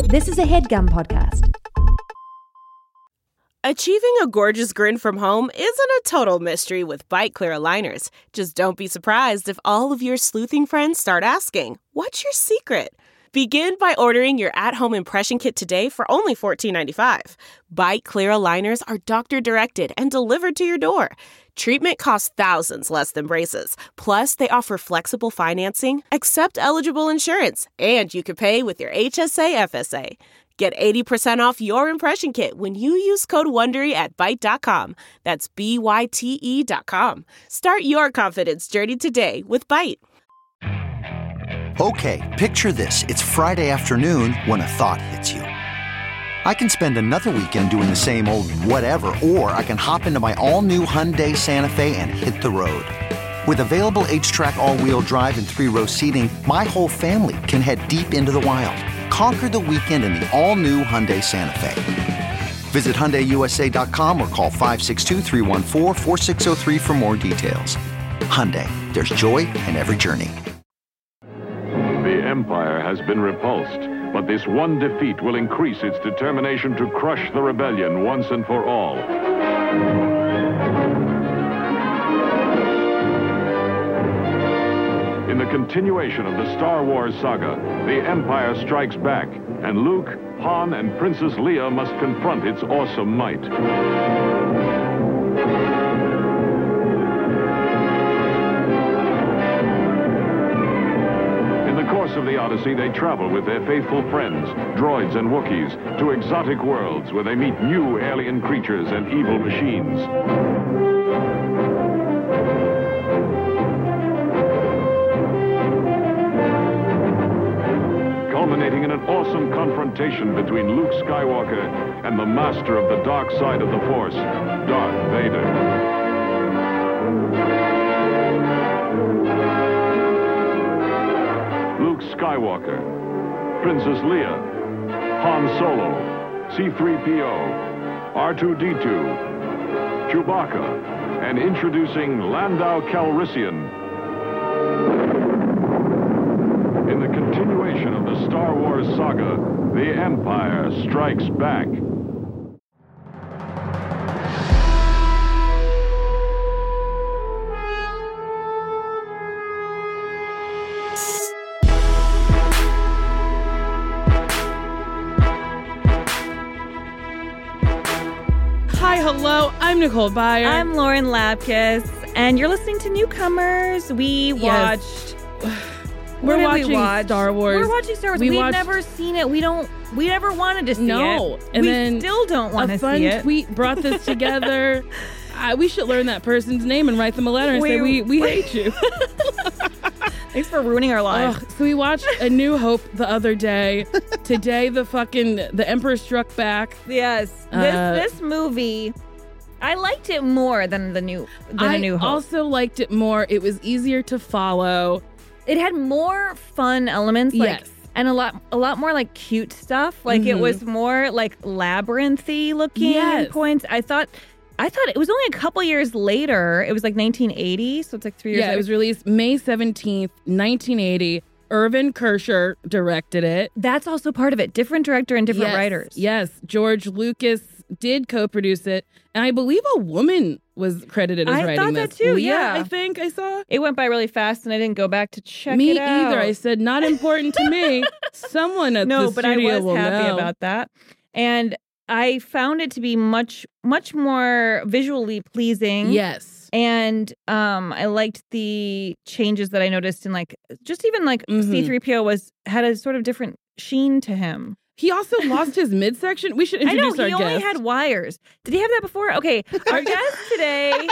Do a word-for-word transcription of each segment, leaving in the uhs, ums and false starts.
This is a HeadGum podcast. Achieving a gorgeous grin from home isn't a total mystery with Byte Clear aligners. Just don't be surprised if all of your sleuthing friends start asking, "What's your secret?" Begin by ordering your at-home impression kit today for only fourteen ninety-five. Byte Clear aligners are doctor-directed and delivered to your door. Treatment costs thousands less than braces. Plus, they offer flexible financing, accept eligible insurance, and you can pay with your H S A F S A. Get eighty percent off your impression kit when you use code WONDERY at byte dot com. That's B Y T E dot com. Start your confidence journey today with Byte. Okay, picture this. It's Friday afternoon when a thought hits you. I can spend another weekend doing the same old whatever, or I can hop into my all-new Hyundai Santa Fe and hit the road. With available H-Track all-wheel drive and three-row seating, my whole family can head deep into the wild. Conquer the weekend in the all-new Hyundai Santa Fe. Visit Hyundai U S A dot com or call five six two, three one four, four six zero three for more details. Hyundai, there's joy in every journey. The Empire has been repulsed, but this one defeat will increase its determination to crush the rebellion once and for all. In the continuation of the Star Wars saga, the Empire strikes back, and Luke, Han, and Princess Leia must confront its awesome might. In the course of the Odyssey, they travel with their faithful friends, droids and Wookiees, to exotic worlds where they meet new alien creatures and evil machines. Culminating in an awesome confrontation between Luke Skywalker and the master of the dark side of the Force, Darth Vader. Luke Skywalker, Princess Leia, Han Solo, C three P O, R two D two, Chewbacca, and introducing Lando Calrissian. In the continuation of the Star Wars saga, the Empire Strikes Back. Hi, hello, I'm Nicole Byer. I'm Lauren Lapkus, and you're listening to Newcomers. We watched... Yes. We're What watching we watch? Star Wars. We're watching Star Wars. We We've watched... never seen it. We don't. We never wanted to see no. it. And we then still don't want to see it. A fun tweet brought this together. uh, we should learn that person's name and write them a letter and we, say, we, we hate you. Thanks for ruining our lives. Ugh, so we watched A New Hope the other day. Today, the fucking, the Emperor Struck Back. Yes. Uh, this, this movie, I liked it more than the new than I A New Hope. also liked it more. It was easier to follow. It had more fun elements. Like, yes. And a lot, a lot more like cute stuff. Like Mm-hmm. it was more like labyrinthy looking Yes. points. I thought, I thought it was only a couple years later. It was like nineteen eighty, so it's like three years. Yeah, later. it was released May seventeenth, nineteen eighty. Irvin Kershner directed it. That's also part of it. Different director and different Yes, writers. Yes, George Lucas did co-produce it, and I believe a woman was credited as I writing thought this. that too, Leah, yeah. I think I saw. It went by really fast, and I didn't go back to check Me it out. either. I said not important to me. Someone at no, the but I studio was will happy know. about that, and I found it to be much, much more visually pleasing. Yes. And um, I liked the changes that I noticed in like just even like Mhm. C three P O was had a sort of different sheen to him. He also lost his midsection. We should I know introduce our he only guest. had wires. Did he have that before? Okay, our guest today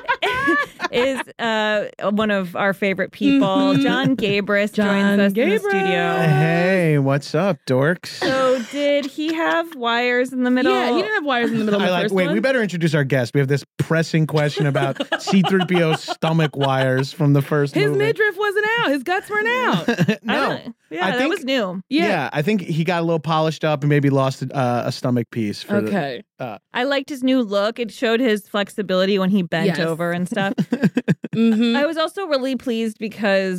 is uh, one of our favorite people. Mhm. John Gabris John joins us in the Gabris. studio. Hey, what's up, dorks? So did he have wires in the middle? Yeah, he didn't have wires in the middle of I the like. first Wait, one. we better introduce our guest. We have this pressing question about C three P O's stomach wires from the first His movie. midriff wasn't out. His guts weren't out. I no, don't- Yeah, I that think- was new. yeah. Yeah. I think he got a little polished up and maybe lost uh, a stomach piece. For Okay. The, uh, I liked his new look. It showed his flexibility when he bent Yes. over and stuff. Mm-hmm. I was also really pleased because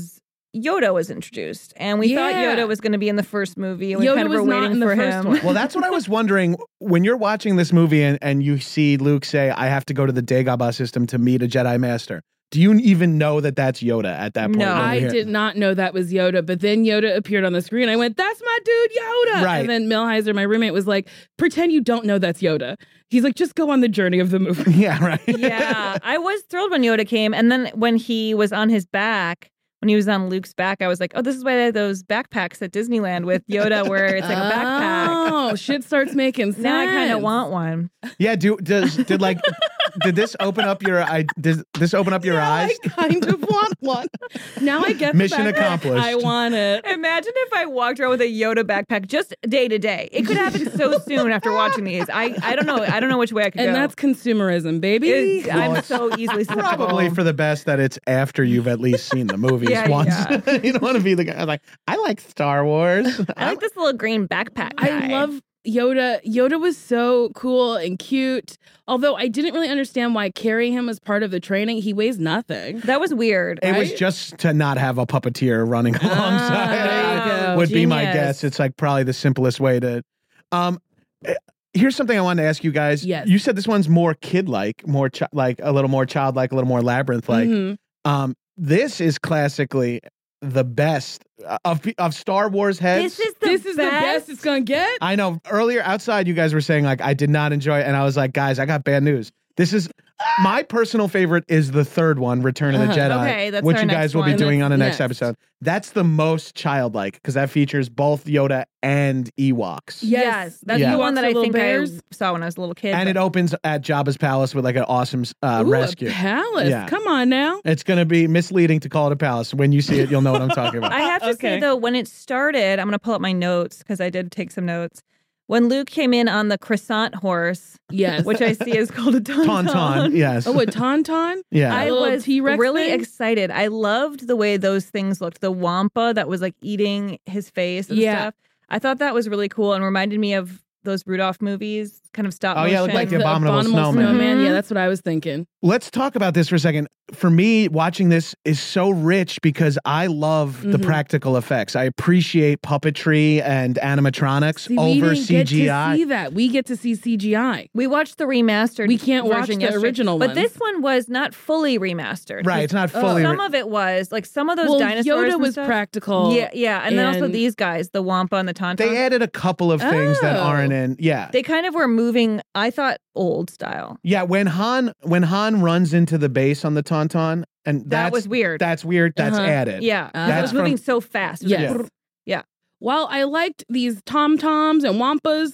Yoda was introduced, and we thought Yeah. Yoda was going to be in the first movie. And we Yoda kind of was were not waiting in the for first him. one. Well, that's what I was wondering. When you're watching this movie and, and you see Luke say, I have to go to the Dagobah system to meet a Jedi Master, do you even know that that's Yoda at that point? No. when we I hear- did not know that was Yoda, but then Yoda appeared on the screen. I went, that's my dude, Yoda. Right. And then Milheiser, my roommate, was like, pretend you don't know that's Yoda. He's like, just go on the journey of the movie. Yeah, right. Yeah, I was thrilled when Yoda came, and then when he was on his back, when he was on Luke's back, I was like, oh, this is why they have those backpacks at Disneyland with Yoda, where it's like a backpack. Oh, shit starts making sense. Now I kind of want one. Yeah, do does did like did this open up your I does this open up your Now eyes? I kind of want one. Now I get the Mission backpack. accomplished. I want it. Imagine if I walked around with a Yoda backpack just day to day. It could happen so soon after watching these. I, I don't know. I don't know which way I could And go. that's consumerism, baby. It's- Well, I'm it's so easily susceptible. Probably for the best that it's after you've at least seen the movies Yeah, once. yeah. You don't want to be the guy like, I like Star Wars. I like this little green backpack I guy. love Yoda. Yoda was so cool and cute. Although I didn't really understand why carrying him was part of the training. He weighs nothing. That was weird. It was right? just to not have a puppeteer running alongside. there you go. Would be my Genius. guess. It's like probably the simplest way to. Um, eh, here's something I wanted to ask you guys. Yes. You said this one's more kid-like, more chi- like a little more childlike, a little more labyrinth-like. Mhm. Um, this is classically the best uh, of of Star Wars heads. This is the This is the best it's gonna get. I know earlier outside you guys were saying like I did not enjoy it, and I was like, guys, I got bad news. This is my personal favorite is the third one, Return of the Uh-huh. Jedi, Okay, that's which our you guys next will be one. doing on the next, Next. episode. That's the most childlike because that features both Yoda and Ewoks. Yes, that's Yeah. the one Ewoks that are I little think bears. I saw when I was a little kid. And but- it opens at Jabba's palace with like an awesome uh, Ooh, rescue. a palace. Yeah. Come on now. It's going to be misleading to call it a palace. When you see it, you'll know what I'm talking about. I have to Okay. say though, when it started, I'm going to pull up my notes because I did take some notes. When Luke came in on the croissant horse, Yes. which I see is called a tauntaun. Tauntaun, yes. Oh, a tauntaun? yeah. I A little was T-Rex really thing? excited. I loved the way those things looked. The wampa that was like eating his face and Yeah. stuff. I thought that was really cool and reminded me of those Rudolph movies, kind of stop Oh, motion. yeah, looked like the Abominable Snowman. Snowman. Mhm. Yeah, that's what I was thinking. Let's talk about this for a second. For me, watching this is so rich because I love the Mhm. practical effects. I appreciate puppetry and animatronics See, we over didn't C G I. get to see that. We get to see C G I. We watched the remastered. We can't watch version the yesterday, original but ones. this one was not fully remastered. Right, it's not fully. Some re- of it was like some of those Well, dinosaurs. Yoda and was stuff. practical. Yeah, yeah, and, then also and- these guys, the wampa and the tauntaun. they added a couple of things that Oh. aren't in. Yeah. They kind of were moving. I thought old style. Yeah, when Han when Han runs into the base on the Tauntaun, and That that's was weird. That's weird. That's Uh-huh. added. Yeah, Uh, it That's was moving from- so fast. It was like, Yes. brrr. yeah. While I liked these tom toms and wampas,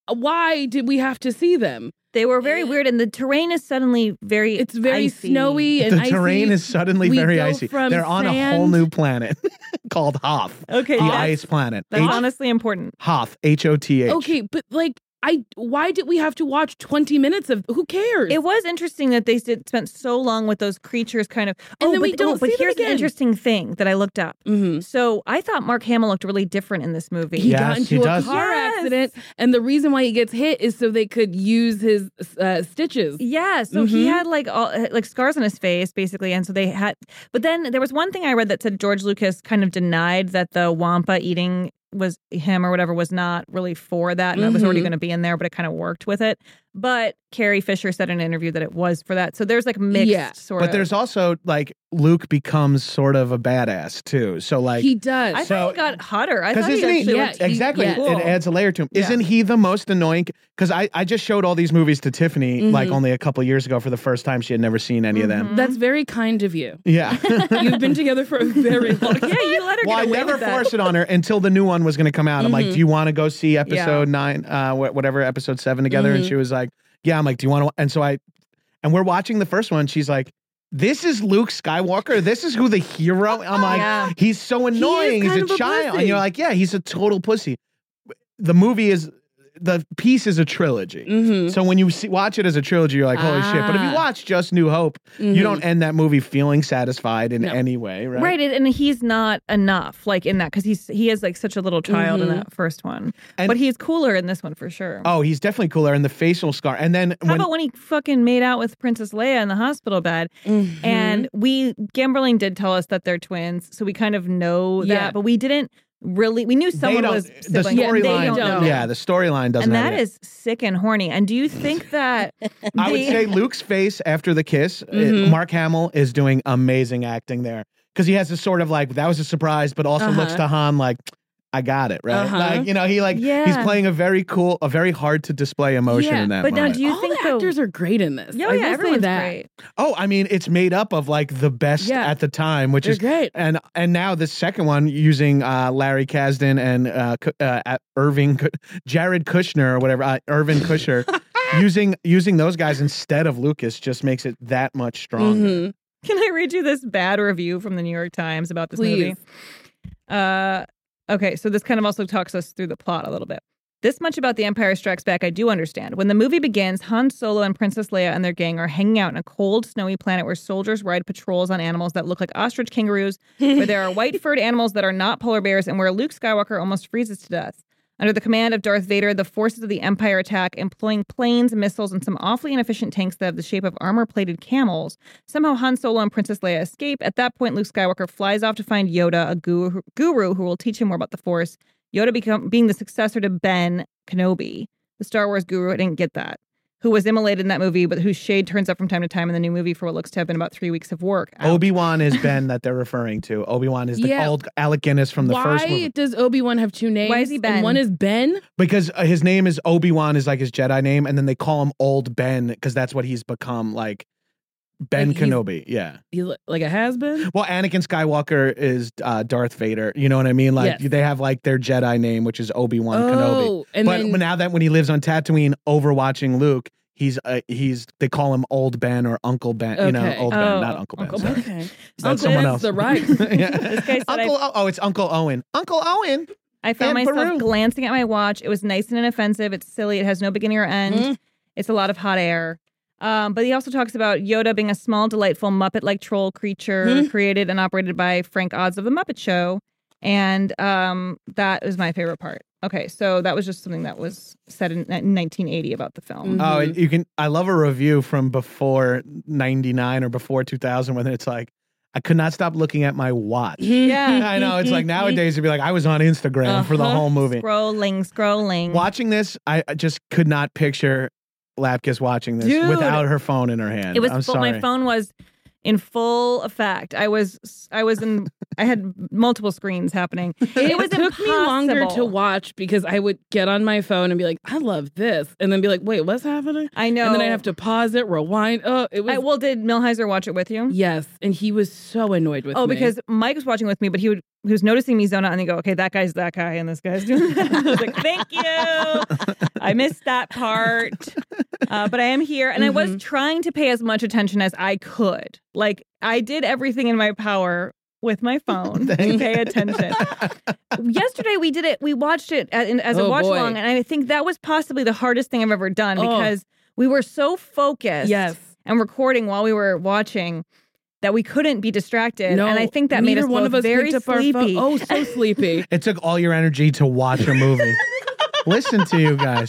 why did we have to see them? They were very weird, and the terrain is suddenly very. It's very icy. snowy and The icy. terrain is suddenly We very go icy. from They're on a whole sand- new planet called Hoth. Okay, The that's, ice planet. that's H- honestly important. Hoth. H O T H. Okay, but like, I why did we have to watch twenty minutes of? Who cares? It was interesting that they did, spent so long with those creatures, kind of. And oh, then but, we don't oh, but see them here's again. an interesting thing that I looked up. hmm So I thought Mark Hamill looked really different in this movie. He Yes, got he into a does. car Yes. accident, and the reason why he gets hit is so they could use his uh, stitches. Yeah, so he Mhm. had like all like scars on his face, basically, and so they had. But then there was one thing I read that said George Lucas kind of denied that the wampa eating was him or whatever was not really for that, and it was already Mhm. going to be in there, but it kind of worked with it. But Carrie Fisher said in an interview that it was for that. So there's like mixed Yeah. sort But of. there's also like Luke becomes sort of a badass too. So like he does. I so- thought he got hotter. I Because thought he isn't he, actually yeah, looked he- exactly yeah. cool. it adds a layer to him. Yeah. Isn't he the most annoying? Because I, I just showed all these movies to Tiffany like Mhm. only a couple years ago for the first time. She had never seen any of them. That's very kind of you. Yeah. You've been together for a very long time. Yeah, you let her Well, get I away never with that. forced it on her until the new one was going to come out. I'm like, Mhm. do you want to go see episode Yeah. nine, uh, wh- whatever, episode seven together? And Mhm. she was like, yeah. I'm like, do you want to? And so I, and we're watching the first one. She's like, this is Luke Skywalker. This is who the hero. I'm like, Yeah. he's so annoying. kind he's of a a child. pussy. And you're like, yeah, he's a total pussy. The movie is the piece is a trilogy. Mhm. So when you see, watch it as a trilogy, you're like, holy shit. But if you Ah. watch just New Hope, Mhm. you don't end that movie feeling satisfied in No. any way, right? Right, and he's not enough, like in that, because he's he is like such a little child in Mhm. that first one, And- but he's cooler in this one for sure. Oh, he's definitely cooler. And the facial scar. And then How when about when he fucking made out with Princess Leia in the hospital bed? Mhm. And we Gamberling did tell us that they're twins, so we kind of know that, Yeah. but we didn't really. We knew they someone don't- was the siblings. They storyline, don't know. yeah, the storyline doesn't. And have that it. is sick and horny. And do you think that I would the- say Luke's face after the kiss, uh, Mhm. Mark Hamill is doing amazing acting there. Because he has this sort of like, that was a surprise, but also Uh-huh. looks to Han like, I got it, right? Uh-huh. Like, you know, he like, he's Yeah. playing a very cool, a very hard to display emotion Yeah, in that but now moment. do you All think the the- actors are great in this? Yeah, I yeah, will say everyone's that. great. Oh, I mean, it's made up of like the best Yeah. at the time, which They're is great. And and now the second one using uh, Larry Kasdan and uh, Cu- uh, at Irving, Cu- Jared Kushner or whatever, uh, Irvin Kusher, using using those guys instead of Lucas just makes it that much stronger. Mhm. Can I read you this bad review from the New York Times about this Please. movie? Uh, okay, so this kind of also talks us through the plot a little bit. This much about The Empire Strikes Back I do understand. When the movie begins, Han Solo and Princess Leia and their gang are hanging out on a cold, snowy planet where soldiers ride patrols on animals that look like ostrich kangaroos, where there are white-furred animals that are not polar bears, and where Luke Skywalker almost freezes to death. Under the command of Darth Vader, the forces of the Empire attack, employing planes, missiles, and some awfully inefficient tanks that have the shape of armor-plated camels. Somehow Han Solo and Princess Leia escape. At that point, Luke Skywalker flies off to find Yoda, a guru, guru who will teach him more about the Force. Yoda become, being the successor to Ben Kenobi, the Star Wars guru. I didn't get that. Who was immolated in that movie, but whose shade turns up from time to time in the new movie for what looks to have been about three weeks of work. Ouch. Obi-Wan is Ben that they're referring to. Obi-Wan is the Yeah. old Alec Guinness from the Why first movie. does Obi-Wan have two names? Why is he Ben? And one is Ben? Because uh, his name is Obi-Wan is like his Jedi name, and then they call him Old Ben because that's what he's become, like Ben Like he's- Kenobi. Yeah. He's li- like a has-been? Well, Anakin Skywalker is uh, Darth Vader. You know what I mean? Like Yes. they have like their Jedi name, which is Obi-Wan Kenobi. Oh, and But then but now that when he lives on Tatooine, overwatching Luke, he's uh, he's they call him Old Ben or Uncle Ben. You know, Okay. Old Ben, Oh, not Uncle Ben. Uncle sorry. okay. That's Uncle someone Ben's else. the right. Yeah. This guy said I- Uncle. Oh, it's Uncle Owen. Uncle Owen. I found Aunt myself Beru. glancing at my watch. It was nice and inoffensive. It's silly. It has no beginning or end. Mm. It's a lot of hot air. Um, but he also talks about Yoda being a small, delightful Muppet-like troll creature Mm. created and operated by Frank Oz of The Muppet Show. And um, that is my favorite part. Okay, so that was just something that was said in, in nineteen eighty about the film. Mm. Oh, Mhm. you can. I love a review from before ninety-nine or before two thousand when it's like, I could not stop looking at my watch. Yeah. I know. It's like nowadays it'd be like, I was on Instagram for the Uh-huh. whole movie. Scrolling, scrolling. Watching this, I I just could not picture Lapkus watching this Dude. without her phone in her hand. It was I'm full, sorry. my phone was in full effect. I was I was in I had multiple screens happening. It was took me longer to impossible. watch because I would get on my phone and be like, I love this. And then be like, wait, what's happening? I know. And then I'd have to pause it, rewind. Oh, it was. I, well, did Milheiser watch it with you? yes. And he was so annoyed with Oh, me. because Mike was watching with me, but he would he was noticing me zone out and he go, okay, that guy's that guy and this guy's doing that. I was like, thank you. I missed that part. Uh, but I am here and I was Mm-hmm. trying to pay as much attention as I could. Like I did everything in my power with my phone to pay attention. Yesterday we did it. We watched it at, in, as a Oh, watch boy. along, and I think that was possibly the hardest thing I've ever done Oh. because we were so focused Yes. and recording while we were watching that we couldn't be distracted. No, and I think that made neither us one both of us very picked up our sleepy. phone. Oh, so sleepy. It took all your energy to watch a movie. Listen to you guys.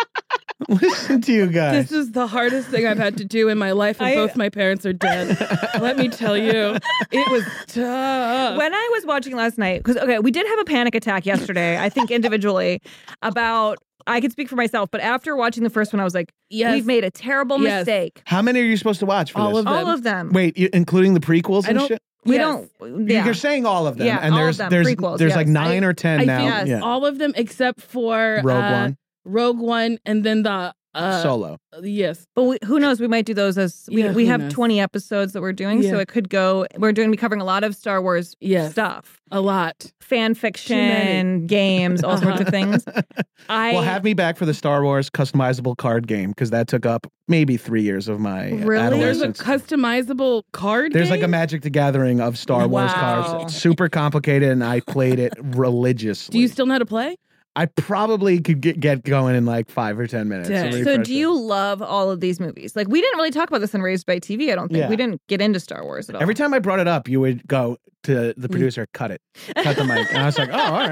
Listen to you guys. This is the hardest thing I've had to do in my life, and I- both my parents are dead. Let me tell you, it was tough. When I was watching last night, because okay, we did have a panic attack yesterday, I think individually, about I could speak for myself, but after watching the first one, I was like, Yes. we've made a terrible Yes. mistake. How many are you supposed to watch for All this? of them. All of them. Wait, you, including the prequels I and don't- shit? we Yes. don't. Yeah. You're saying all of them, Yeah, and all of there's them. there's Prequels, there's like yes. nine or ten I now. think Yes. Yeah. all of them except for Rogue uh, One, Rogue One, and then the uh, Solo. Yes, But we, who knows? We might do those as we, Yeah, we who have knows? twenty episodes that we're doing, so Yeah. it could go. We're doing be covering a lot of Star Wars Yes. stuff, a lot. fan many. fiction, games, all sorts of things. I Well, have me back for the Star Wars customizable card game because that took up maybe three years of my Really? There's a adolescence. customizable card. There's like a game? Magic the Gathering of Star Wars Wow. cards. It's super complicated, and I played it religiously. Do you still know how to play? I probably could get, get going in like five or ten minutes. Dang. to So refresh do it. you love all of these movies? Like, we didn't really talk about this on Raised by T V, I don't think. Yeah. We didn't get into Star Wars at all. Every time I brought it up, you would go to the producer, cut it, cut the mic, and I was like, oh, all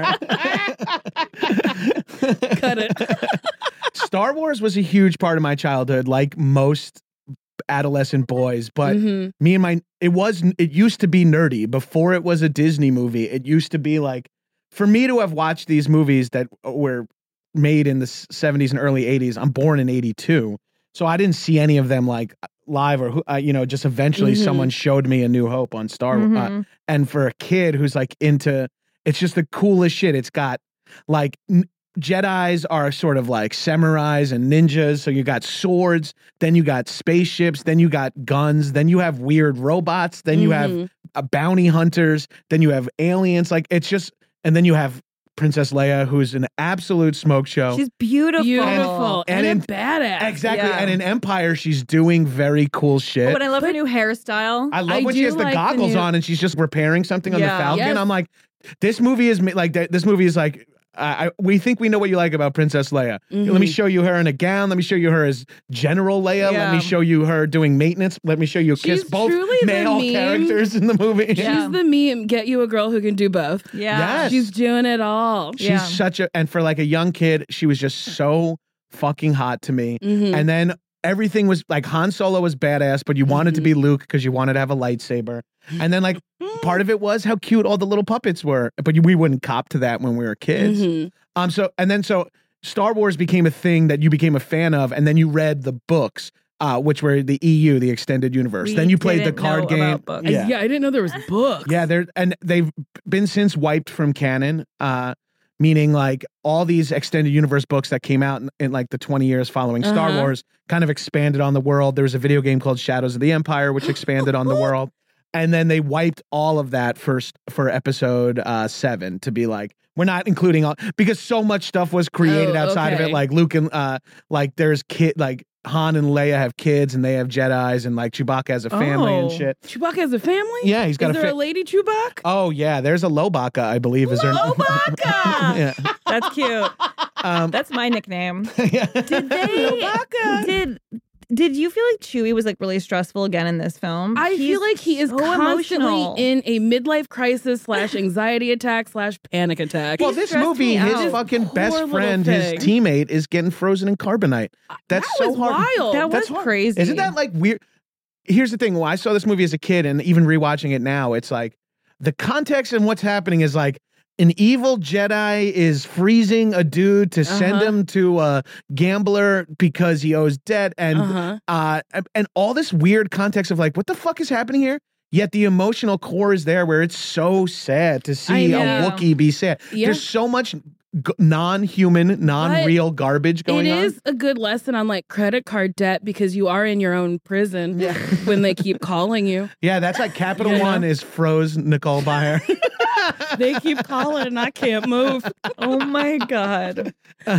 right. Cut it. Star Wars was a huge part of my childhood, like most adolescent boys. But Mhm. me and my, it was, it used to be nerdy before it was a Disney movie. It used to be like, for me to have watched these movies that were made in the seventies and early eighties. I'm born in eighty-two, so I didn't see any of them like live or uh, you know, just eventually Mhm. someone showed me A New Hope on Star Wars. Uh, Mhm. and for a kid who's like into, it's just the coolest shit. It's got like n- Jedis are sort of like samurais and ninjas. So you got swords, then you got spaceships, then you got guns, then you have weird robots, then you have Mhm. uh, bounty hunters, then you have aliens. Like it's just, and then you have Princess Leia, who's an absolute smoke show. She's beautiful. Beautiful. And And, in- a badass. Exactly. Yeah. And in Empire, she's doing very cool shit. Oh, and I love her But- new hairstyle. I love I when she do has the like the goggles new- on and she's just repairing something on the Yeah. Falcon. Yes. I'm like, this movie is ma- like that. This movie is like, I, I, we think we know what you like about Princess Leia. Mhm. Let me show you her in a gown. Let me show you her as General Leia. Let Yeah. me show you her doing maintenance. Let me show you kiss She's both truly the male meme. characters in the movie. She's Yeah. the meme. Get you a girl who can do both. yeah. Yes. She's doing it all. She's Yeah. such a, and for like a young kid, she was just so fucking hot to me. Mhm. And then everything was like Han Solo was badass, but you wanted to Mm-hmm. be Luke because you wanted to have a lightsaber. And then like part of it was how cute all the little puppets were, but you, we wouldn't cop to that when we were kids. Mhm. Um, so and then so Star Wars became a thing that you became a fan of, and then you read the books, uh, which were the E U, the extended universe. We then you played the didn't card know game. about books. I- Yeah. yeah, I didn't know there was books. Yeah, they're and they've been since wiped from canon, uh, meaning like all these extended universe books that came out in, in like the twenty years following Star Uh-huh. Wars kind of expanded on the world. There was a video game called Shadows of the Empire, which expanded on the world. And then they wiped all of that first for episode uh, seven to be like, we're not including all because so much stuff was created Oh, outside of okay. it. Like Luke and uh, like there's kid like Han and Leia have kids and they have Jedis and like Chewbacca has a family and Oh. shit. Chewbacca has a family? Yeah, he's got Is a there fa- a lady Chewbacca? Oh yeah, there's a Lobaka, I believe, is there? Lobaka! yeah. That's cute. Um, That's my nickname. yeah. Did they? Did Did you feel like Chewie was like really stressful again in this film? I He's feel like he is so constantly emotional. in a midlife crisis slash anxiety attack slash panic attack. Well, He this stressed movie, me his out. fucking Poor best little friend, his thing. teammate, is getting frozen in carbonite. That's that so was hard. wild. That was That's hard. crazy. Isn't that like weird? Here's the thing. When I saw this movie as a kid and even rewatching it now, it's like the context and what's happening is like an evil Jedi is freezing a dude to send Uh-huh. him to a gambler because he owes debt, and Uh-huh. uh, and- and all this weird context of like, what the fuck is happening here? Yet the emotional core is there, where it's so sad to see a know. Wookiee be sad. Yeah. There's so much g- non-human, non-real garbage going It on. is a good lesson on like credit card debt because you are in your own prison when they keep calling you. Yeah, that's like Capital You know? One is froze Nicole Byer. They keep calling and I can't move. Oh my god.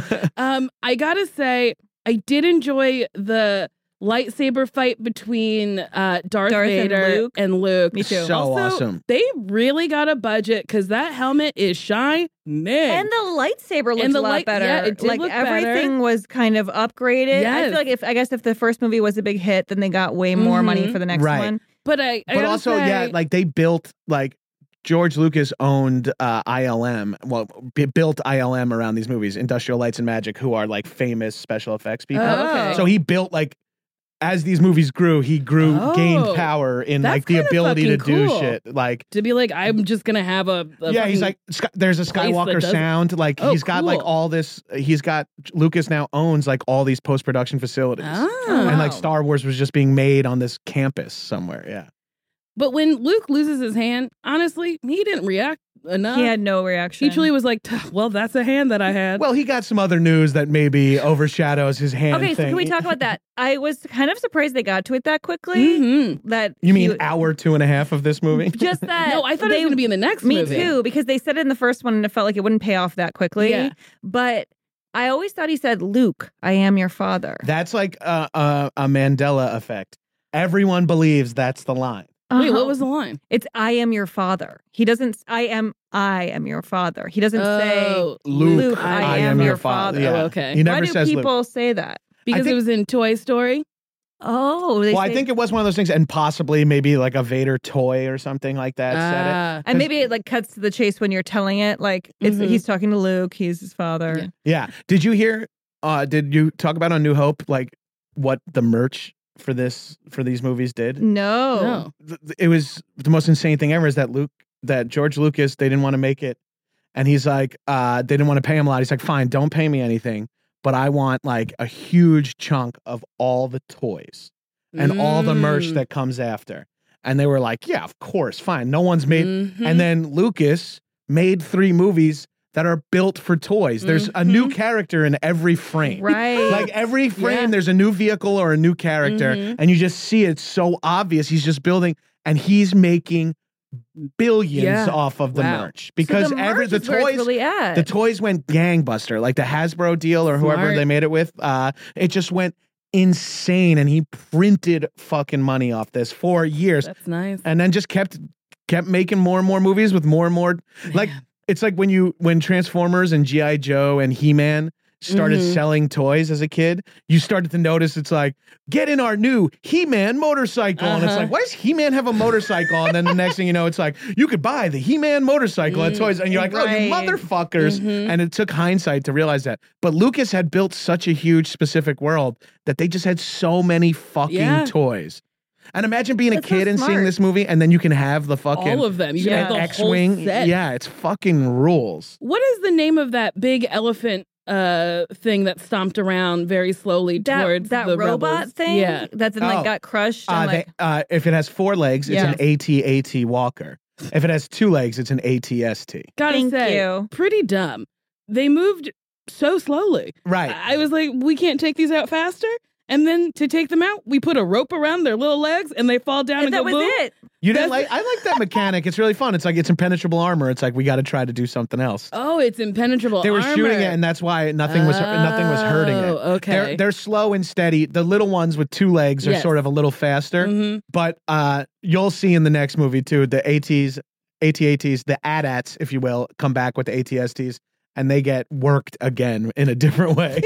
Um, I gotta say, I did enjoy the lightsaber fight between uh, Darth, Darth and Vader Luke? and Luke. Me too. So Also, awesome. They really got a budget because that helmet is shiny. And the lightsaber looked And the a lot light- better. yeah, it did like look everything better. was kind of upgraded. I Yes. feel like if I guess if the first movie was a big hit, then they got way more money Mhm. for the next Right. one. But I, I But gotta also, say, yeah, like they built like George Lucas owned uh, I L M. Well, b- built I L M around these movies, Industrial Lights and Magic, who are like famous special effects people. Oh, okay. So he built like as these movies grew, he grew Oh, gained power in that's like the kinda ability to fucking do cool. shit. Like to be like, I'm just gonna have a, a yeah, he's fucking- like Sky- there's a place that Skywalker does it. sound. Like Oh, he's got like cool. all this. He's got Lucas now owns like all these post production facilities. Ah. And like Wow. Star Wars was just being made on this campus somewhere. Yeah. But when Luke loses his hand, honestly, he didn't react enough. He had no reaction. He truly was like, well, that's a hand that I had. Well, he got some other news that maybe overshadows his hand Okay, so thing. can we talk about that? I was kind of surprised they got to it that quickly. Mhm. That You mean he- hour two and a half of this movie? just that? No, I thought they, it was going to be in the next Me movie. too, because they said it in the first one and it felt like it wouldn't pay off that quickly. Yeah. But I always thought he said, "Luke, I am your father." That's like a, a, a Mandela effect. Everyone believes that's the line. Wait, Uh-huh. what was the line? It's I am your father. He doesn't. I am. I am your father. He doesn't Oh, say Luke, I, am, your father. Yeah. Oh, okay. He never Why do says Luke. people say that? Because think- it was in Toy Story. Oh, they Well, say, I think it was one of those things, and possibly maybe like a Vader toy or something like that said it. Ah. and maybe it like cuts to the chase when you're telling it. Like it's Mhm. he's talking to Luke. He's his father. Yeah. Yeah. Did you hear? Uh, did you talk about on New Hope like what the merch for this for these movies did? No. No. Th- th- It was the most insane thing ever. Is that Luke, that George Lucas, they didn't want to make it, and he's like, uh, they didn't want to pay him a lot. He's like, fine, don't pay me anything, but I want like a huge chunk of all the toys and all the merch Mm. that comes after. And they were like, yeah, of course, fine. No one's made. Mhm. And then Lucas made three movies that are built for toys. There's a new character in every frame. Right. Like every frame, Yeah. there's a new vehicle or a new character, Mhm. and you just see it so obvious. He's just building, and he's making billions Yeah. off of the Wow. merch because so the every merch the is where it's toys, really at. the toys went gangbuster. Like the Hasbro deal or whoever Smart. they made it with, uh, it just went insane, and he printed fucking money off this for years, That's nice. and then just kept kept making more and more movies with more and more like. It's like when you when Transformers and G I Joe and He-Man started Mhm. selling toys as a kid, you started to notice it's like, get in our new He-Man motorcycle. And it's Uh-huh. like, why does He-Man have a motorcycle? And then the next thing you know, it's like, you could buy the He-Man motorcycle at Toys. And you're like, oh, you Right. motherfuckers. Mhm. And it took hindsight to realize that. But Lucas had built such a huge specific world that they just had so many fucking Yeah. toys. And imagine being That's a so kid and seeing smart. this movie, and then you can have the fucking All of them. You can Yeah. have the X-wing. whole set. Yeah, it's fucking rules. What is the name of that big elephant uh thing that stomped around very slowly that towards that the robot rebels? thing Yeah. that then like Oh. got crushed. Uh, And, they, like, uh, if it has four legs, it's Yeah. an A T A T Walker. If it has two legs, it's an A T S T. Gotta Thank say, you. pretty dumb. They moved so slowly. Right. I was like, we can't take these out faster. And then to take them out, we put a rope around their little legs and they fall down and, and that go was boom. it. You didn't That's- like? I like that mechanic. It's really fun. It's like it's impenetrable armor. It's like we got to try to do something else. Oh, it's impenetrable. They were armor. shooting it, and that's why nothing was nothing was hurting it. Oh, okay. They're they're slow and steady. The little ones with two legs are Yes. sort of a little faster. Mhm. But uh, you'll see in the next movie too, the ATs, A T A Ts, the A T A Ts, if you will, come back with the A T S Ts. And they get worked again in a different way.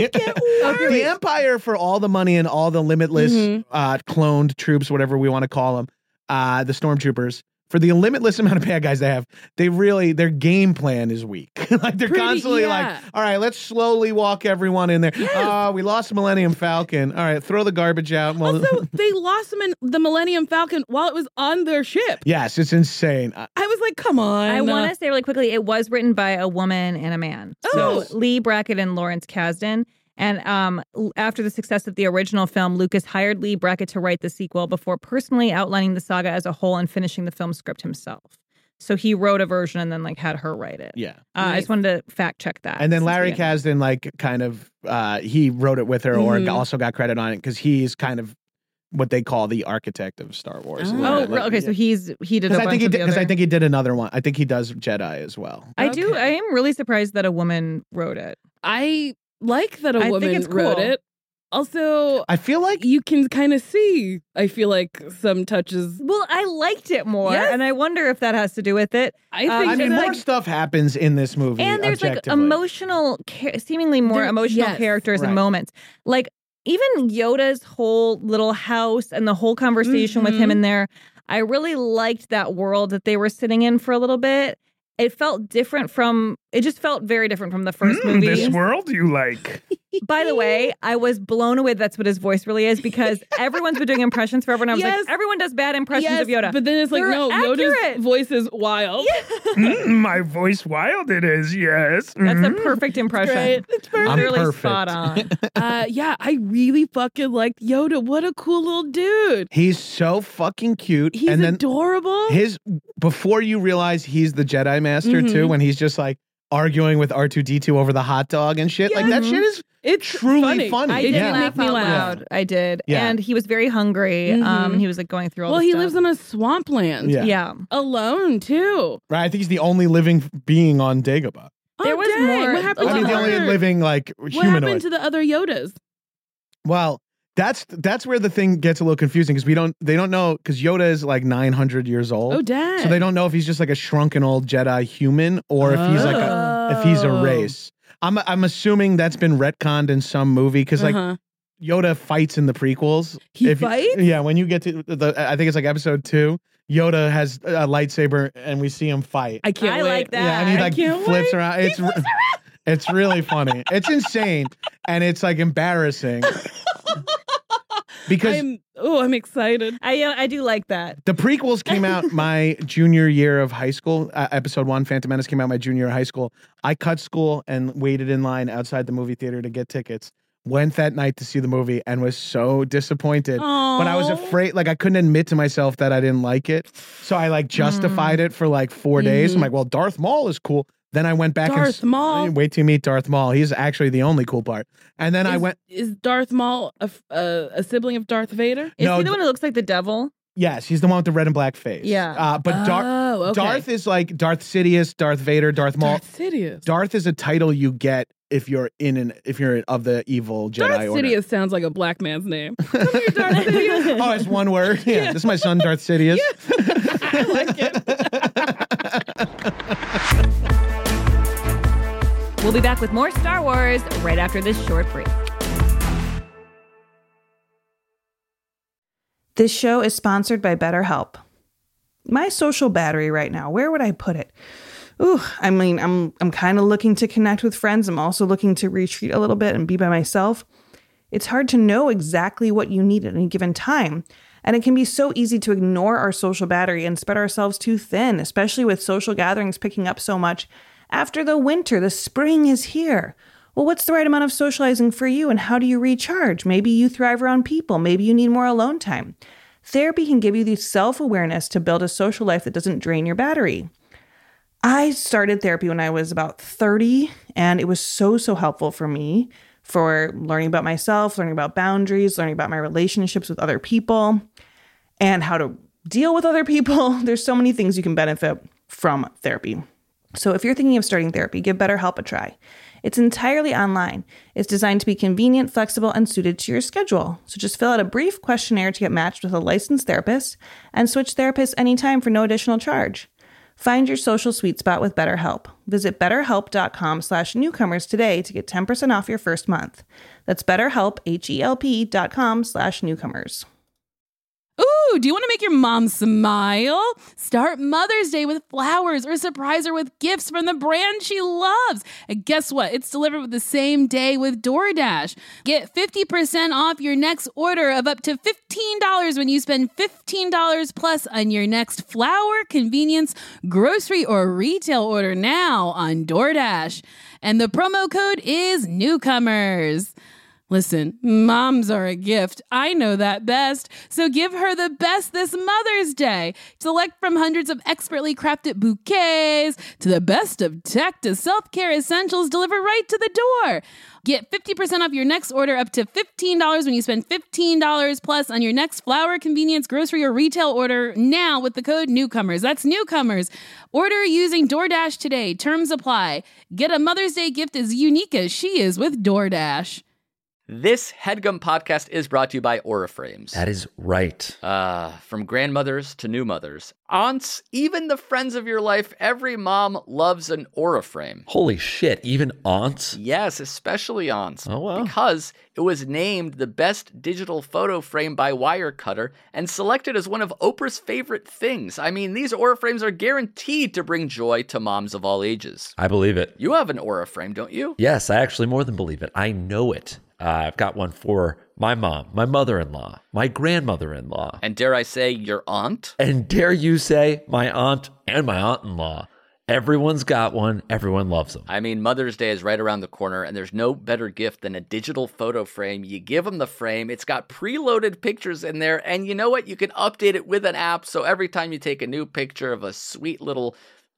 The Empire, for all the money and all the limitless Mhm. uh, cloned troops, whatever we want to call them, uh, the stormtroopers, for the limitless amount of bad guys they have, they really, their game plan is weak. Like they're Pretty- constantly yeah. like, all right, let's slowly walk everyone in there. Oh, we lost Millennium Falcon. All right, throw the garbage out. Well, Also, they lost them in the Millennium Falcon while it was on their ship. yes, it's insane. Uh, I was like, come on. I want to say really quickly, it was written by a woman and a man. Oh. So Lee Brackett and Lawrence Kasdan. And um, l- after the success of the original film, Lucas hired Lee Brackett to write the sequel before personally outlining the saga as a whole and finishing the film script himself. So he wrote a version and then like had her write it. yeah. Uh, I Nice. just wanted to fact check that. And then since Larry we had- Kasdan, like, kind of, uh, he wrote it with her or Mhm. also got credit on it because he's kind of what they call the architect of Star Wars. Oh. Oh, Like, re- okay. So he's he did a Because I bunch think he of did. the Because I other- think he did another one. I think he does Jedi as well. I do. Okay. I am really surprised that a woman wrote it. I like that a I think woman it's wrote cool. it. Also, I feel like you can kind of see, I feel like, some touches. Well, I liked it more, Yes. and I wonder if that has to do with it. I Uh, think I mean that, more like, stuff happens in this movie. And there's like objectively. emotional, ca- seemingly more There- emotional yes. characters Right. and moments. Like even Yoda's whole little house and the whole conversation with him Mhm. in there. I really liked that world that they were sitting in for a little bit. It felt different from, it just felt very different from the first movie. This world you like. By the way, I was blown away. That's what his voice really is because everyone's been doing impressions forever. And I was Yes. like, everyone does bad impressions yes, of Yoda. but then it's like, They're no, accurate. Yoda's voice is wild. My voice wild it is, yes. That's a perfect impression. Great. It's perfect. I'm Literally perfect. spot on. uh, yeah, I really fucking liked Yoda. What a cool little dude. He's so fucking cute. He's and then adorable. his before you realize he's the Jedi Master too, Mhm. when he's just like arguing with R two D two over the hot dog and shit. Like that Mhm. shit is it's truly funny. funny. I It did Yeah. laugh make me out laugh. loud. I did. Yeah. And he was very hungry. Um, Mhm. he was like going through all Well, the he stuff. lives in a swampland. Yeah. Yeah. Alone, too. Right. I think he's the only living being on Dagobah. There oh, was dang. more- What happened a I mean, to the lot only other- living like What humanoid. happened to the other Yodas? Well, That's that's where the thing gets a little confusing because we don't they don't know because Yoda is like nine hundred years old. Oh, dang. So they don't know if he's just like a shrunken old Jedi human or if he's like a if he's a race. I'm I'm assuming that's been retconned in some movie because like Uh-huh. Yoda fights in the prequels. He If you- fights? yeah, when you get to the I think it's like episode two, Yoda has a lightsaber and we see him fight. I can't I wait. like that. Yeah, and he I like can't flips wait. around. It's re- it's really funny. It's insane and it's like embarrassing. Because I'm oh, I'm excited. I uh, I do like that. the prequels came out my junior year of high school. Uh, episode one, Phantom Menace, came out my junior year of high school. I cut school and waited in line outside the movie theater to get tickets. Went that night to see the movie and was so disappointed. But I was Aw. afraid, like I couldn't admit to myself that I didn't like it. So I like justified it for like four days. I'm like, well, Darth Maul is cool. Then I went back and Darth s- Maul? Wait till you meet Darth Maul. He's actually the only cool part. And then I Is- went, Is Darth Maul a, f- a, a sibling of Darth Vader? Is No, he the th- one who looks like the devil? yes, he's the one with the red and black face. Yeah. Uh, but Dar- Oh, okay. Darth is like Darth Sidious, Darth Vader, Darth Maul. Darth Sidious. Darth is a title you get if you're in an if you're of the evil Jedi Darth Order. Sidious sounds like a black man's name. Come here, Darth Sidious. Oh, it's one word. Yeah, this is my son, Darth Sidious. I like it. We'll be back with more Star Wars right after this short break. This show is sponsored by BetterHelp. My social battery right now, where would I put it? Ooh, I mean, I'm I'm kind of looking to connect with friends. I'm also looking to retreat a little bit and be by myself. It's hard to know exactly what you need at any given time. And it can be so easy to ignore our social battery and spread ourselves too thin, especially with social gatherings picking up so much. After the winter, the spring is here. Well, what's the right amount of socializing for you and how do you recharge? Maybe you thrive around people. Maybe you need more alone time. Therapy can give you the self-awareness to build a social life that doesn't drain your battery. I started therapy when I was about thirty, and it was so, so helpful for me for learning about myself, learning about boundaries, learning about my relationships with other people, and how to deal with other people. There's so many things you can benefit from therapy. So if you're thinking of starting therapy, give BetterHelp a try. It's entirely online. It's designed to be convenient, flexible, and suited to your schedule. So just fill out a brief questionnaire to get matched with a licensed therapist and switch therapists anytime for no additional charge. Find your social sweet spot with BetterHelp. Visit betterhelp.com slash newcomers today to get ten percent off your first month. That's betterhelp, H-E-L-P dot com slash newcomers. Ooh, do you want to make your mom smile? Start Mother's Day with flowers or surprise her with gifts from the brand she loves. And guess what? It's delivered with the same day with DoorDash. Get fifty percent off your next order of up to fifteen dollars when you spend fifteen dollars plus on your next flower, convenience, grocery, or retail order now on DoorDash. And the promo code is newcomers. Listen, moms are a gift. I know that best. So give her the best this Mother's Day. Select from hundreds of expertly crafted bouquets to the best of tech to self-care essentials delivered right to the door. Get fifty percent off your next order up to fifteen dollars when you spend fifteen dollars plus on your next flower, convenience, grocery, or retail order now with the code newcomers. That's newcomers. Order using DoorDash today. Terms apply. Get a Mother's Day gift as unique as she is with DoorDash. This HeadGum podcast is brought to you by Auraframes. That is right. Uh, from grandmothers to new mothers, aunts, even the friends of your life, every mom loves an Auraframe. Holy shit, even aunts? Yes, especially aunts. Oh, wow. Because it was named the best digital photo frame by Wirecutter and selected as one of Oprah's favorite things. I mean, these Auraframes are guaranteed to bring joy to moms of all ages. I believe it. You have an Auraframe, don't you? Yes, I actually more than believe it. I know it. Uh, I've got one for my mom, my mother-in-law, my grandmother-in-law. And dare I say, your aunt? And dare you say, my aunt and my aunt-in-law. Everyone's got one. Everyone loves them. I mean, Mother's Day is right around the corner, and there's no better gift than a digital photo frame. You give them the frame. It's got preloaded pictures in there, and you know what? You can update it with an app, so every time you take a new picture of a sweet little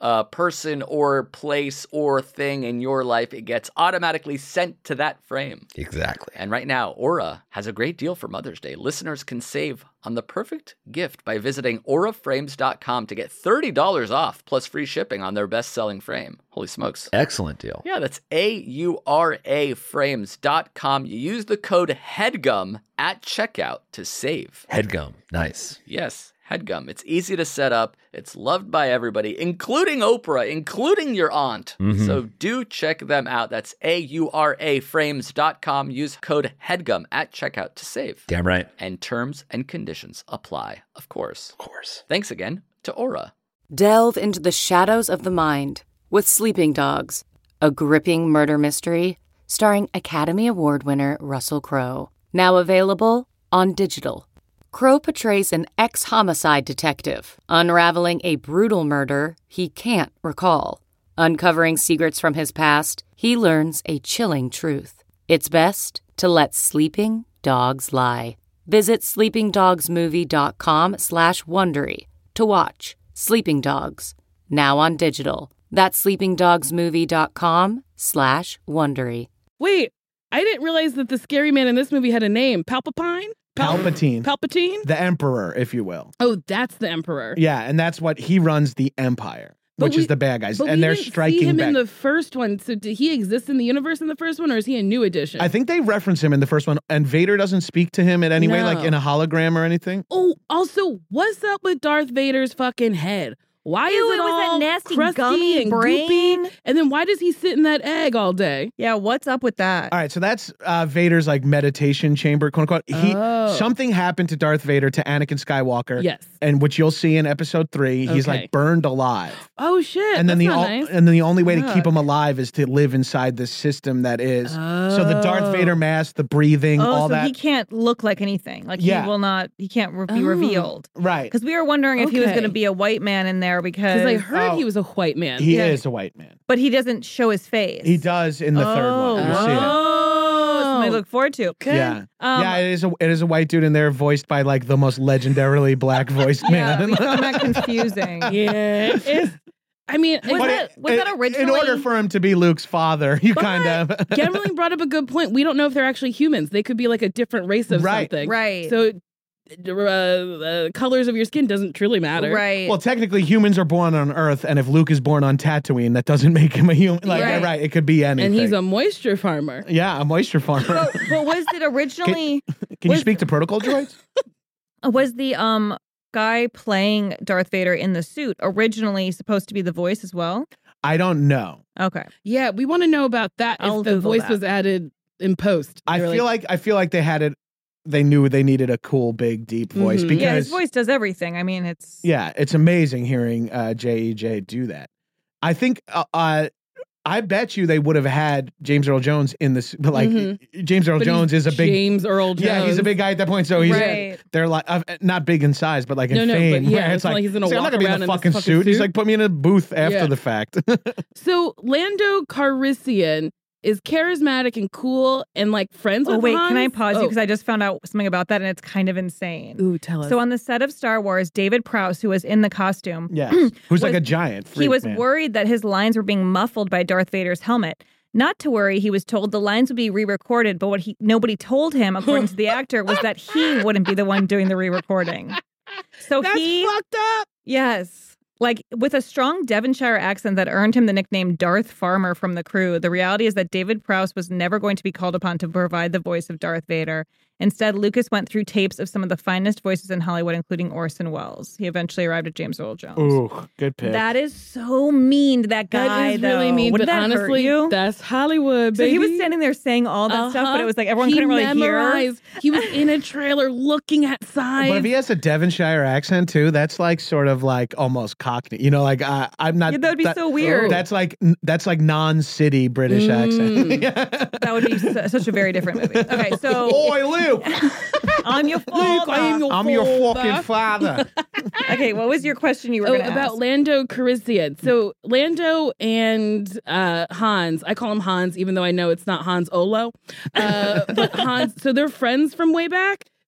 uh, person or place or thing in your life, it gets automatically sent to that frame. Exactly. And right now, Aura has a great deal for Mother's Day. Listeners can save on the perfect gift by visiting aura frames dot com to get thirty dollars off plus free shipping on their best-selling frame. Holy smokes. Excellent deal. Yeah, that's A U R A frames dot com. You use the code HEADGUM at checkout to save. Headgum. Nice. Yes. HEADGUM. It's easy to set up. It's loved by everybody, including Oprah, including your aunt. Mm-hmm. So do check them out. That's A U R A frames dot com. Use code HEADGUM at checkout to save. Damn right. And terms and conditions apply, of course. Of course. Thanks again to Aura. Delve into the shadows of the mind with Sleeping Dogs, a gripping murder mystery starring Academy Award winner Russell Crowe. Now available on digital. Crowe portrays an ex-homicide detective unraveling a brutal murder he can't recall. Uncovering secrets from his past, he learns a chilling truth. It's best to let sleeping dogs lie. Visit sleeping dogs movie dot com slash Wondery to watch Sleeping Dogs, now on digital. That's sleeping dogs movie dot com slash Wondery. Wait, I didn't realize that the scary man in this movie had a name. Palpatine? Pal- Palpatine. Palpatine? The Emperor, if you will. Oh, that's the Emperor. Yeah, and that's what he runs the Empire, But which we- is the bad guys, But and we they're didn't striking see him back. in the first one. So did he exist in the universe in the first one, or is he a new edition? I think they reference him in the first one, and Vader doesn't speak to him in any way, No. like in a hologram or anything. Oh, also, what's up with Darth Vader's fucking head? Why Ew, is it it was that all nasty crusty gummy and brain. goopy? And then why does he sit in that egg all day? Yeah, what's up with that? All right, so that's uh, Vader's like meditation chamber, quote unquote. He Oh. something happened to Darth Vader to Anakin Skywalker. Yes. and which you'll see in Episode Three. He's Okay. like burned alive. Oh shit! And then that's the not o- nice. and then the only way to keep Yuck. him alive is to live inside this system that is. So the Darth Vader mask, the breathing, Oh, all so that. he can't look like anything. Like Yeah. he will not. He can't re- be Oh. revealed. Right. Because we were wondering if he was Okay. going to be a white man in there because Because I heard Oh. he was a white man. He Yeah. is a white man. but he doesn't show his face. He does in the third Oh, one. You'll see it. Oh, something to look forward to. Yeah, Um, yeah. It is a it is a white dude in there, voiced by like the most legendarily black voiced Yeah, man. we found that confusing. Yeah. It's, I mean, Was But that it- was that it- originally? in order for him to be Luke's father? You But kind of Gemmerling brought up a good point. We don't know if they're actually humans. They could be like a different race of Right. something. Right. So, uh, uh, colors of your skin doesn't truly matter. right. Well, technically, humans are born on Earth, and if Luke is born on Tatooine, that doesn't make him a human. Like, Right. right, it could be anything. And he's a moisture farmer. yeah, a moisture farmer. but, but was it originally? Can you was- speak to protocol droids? Was the um guy playing Darth Vader in the suit originally supposed to be the voice as well? I don't know. Okay. Yeah, we want to know about that. I'll if the Google voice that. was added in post. I They were feel like, I feel like they had it. They knew they needed a cool, big, deep voice Mhm. because Yeah, his voice does everything. I mean, it's yeah, it's amazing hearing uh, J E J do that. I think. Uh, uh, I bet you they would have had James Earl Jones in this, but like Mhm. James Earl But Jones he's is a big. James Earl Jones. Yeah, he's a big guy at that point, so he's Right. they're like uh, not big in size, but like in No, no, but fame. yeah, where it's it's not like like he's gonna "See, I'm walk not gonna be in around the in this fucking fucking suit. He's suit." like, put me in a booth after Yeah. the fact. So Lando Calrissian is charismatic and cool and like friends Oh with wait, can I Hans? pause you Oh. because I just found out something about that and it's kind of insane. Ooh, tell us. So on the set of Star Wars, David Prowse, who was in the costume, yes, who's like Was- a giant. he freak, was man. worried that his lines were being muffled by Darth Vader's helmet. Not to worry, he was told the lines would be re-recorded, but what he nobody told him, according to the actor, was that he wouldn't be the one doing the re-recording. So That's he fucked up. Yes. Like with a strong Devonshire accent that earned him the nickname Darth Farmer from the crew, the reality is that David Prowse was never going to be called upon to provide the voice of Darth Vader. Instead, Lucas went through tapes of some of the finest voices in Hollywood, including Orson Welles. He eventually arrived at James Earl Jones. Ooh, good pick. That is so mean to that guy, That is really though. mean, Wouldn't but that hurt honestly, you? that's Hollywood, So baby. he was standing there saying all that stuff, but it was like everyone he couldn't really hear. memorized. He was in a trailer looking at signs. But if he has a Devonshire accent too, that's like sort of like almost Cockney. You know, like uh, I'm not. Yeah, that would be so weird. That's like that's like non-city British accent. That would be su- such a very different movie. Okay, so Oi, Luke! I'm your father. I'm your I'm your father. fucking father. Okay, what was your question you were Oh, going to about ask? Lando Calrissian. So Lando and uh, Hans, I call him Hans, even though I know it's not Hans Olo. Uh, but Hans, so they're friends from way back.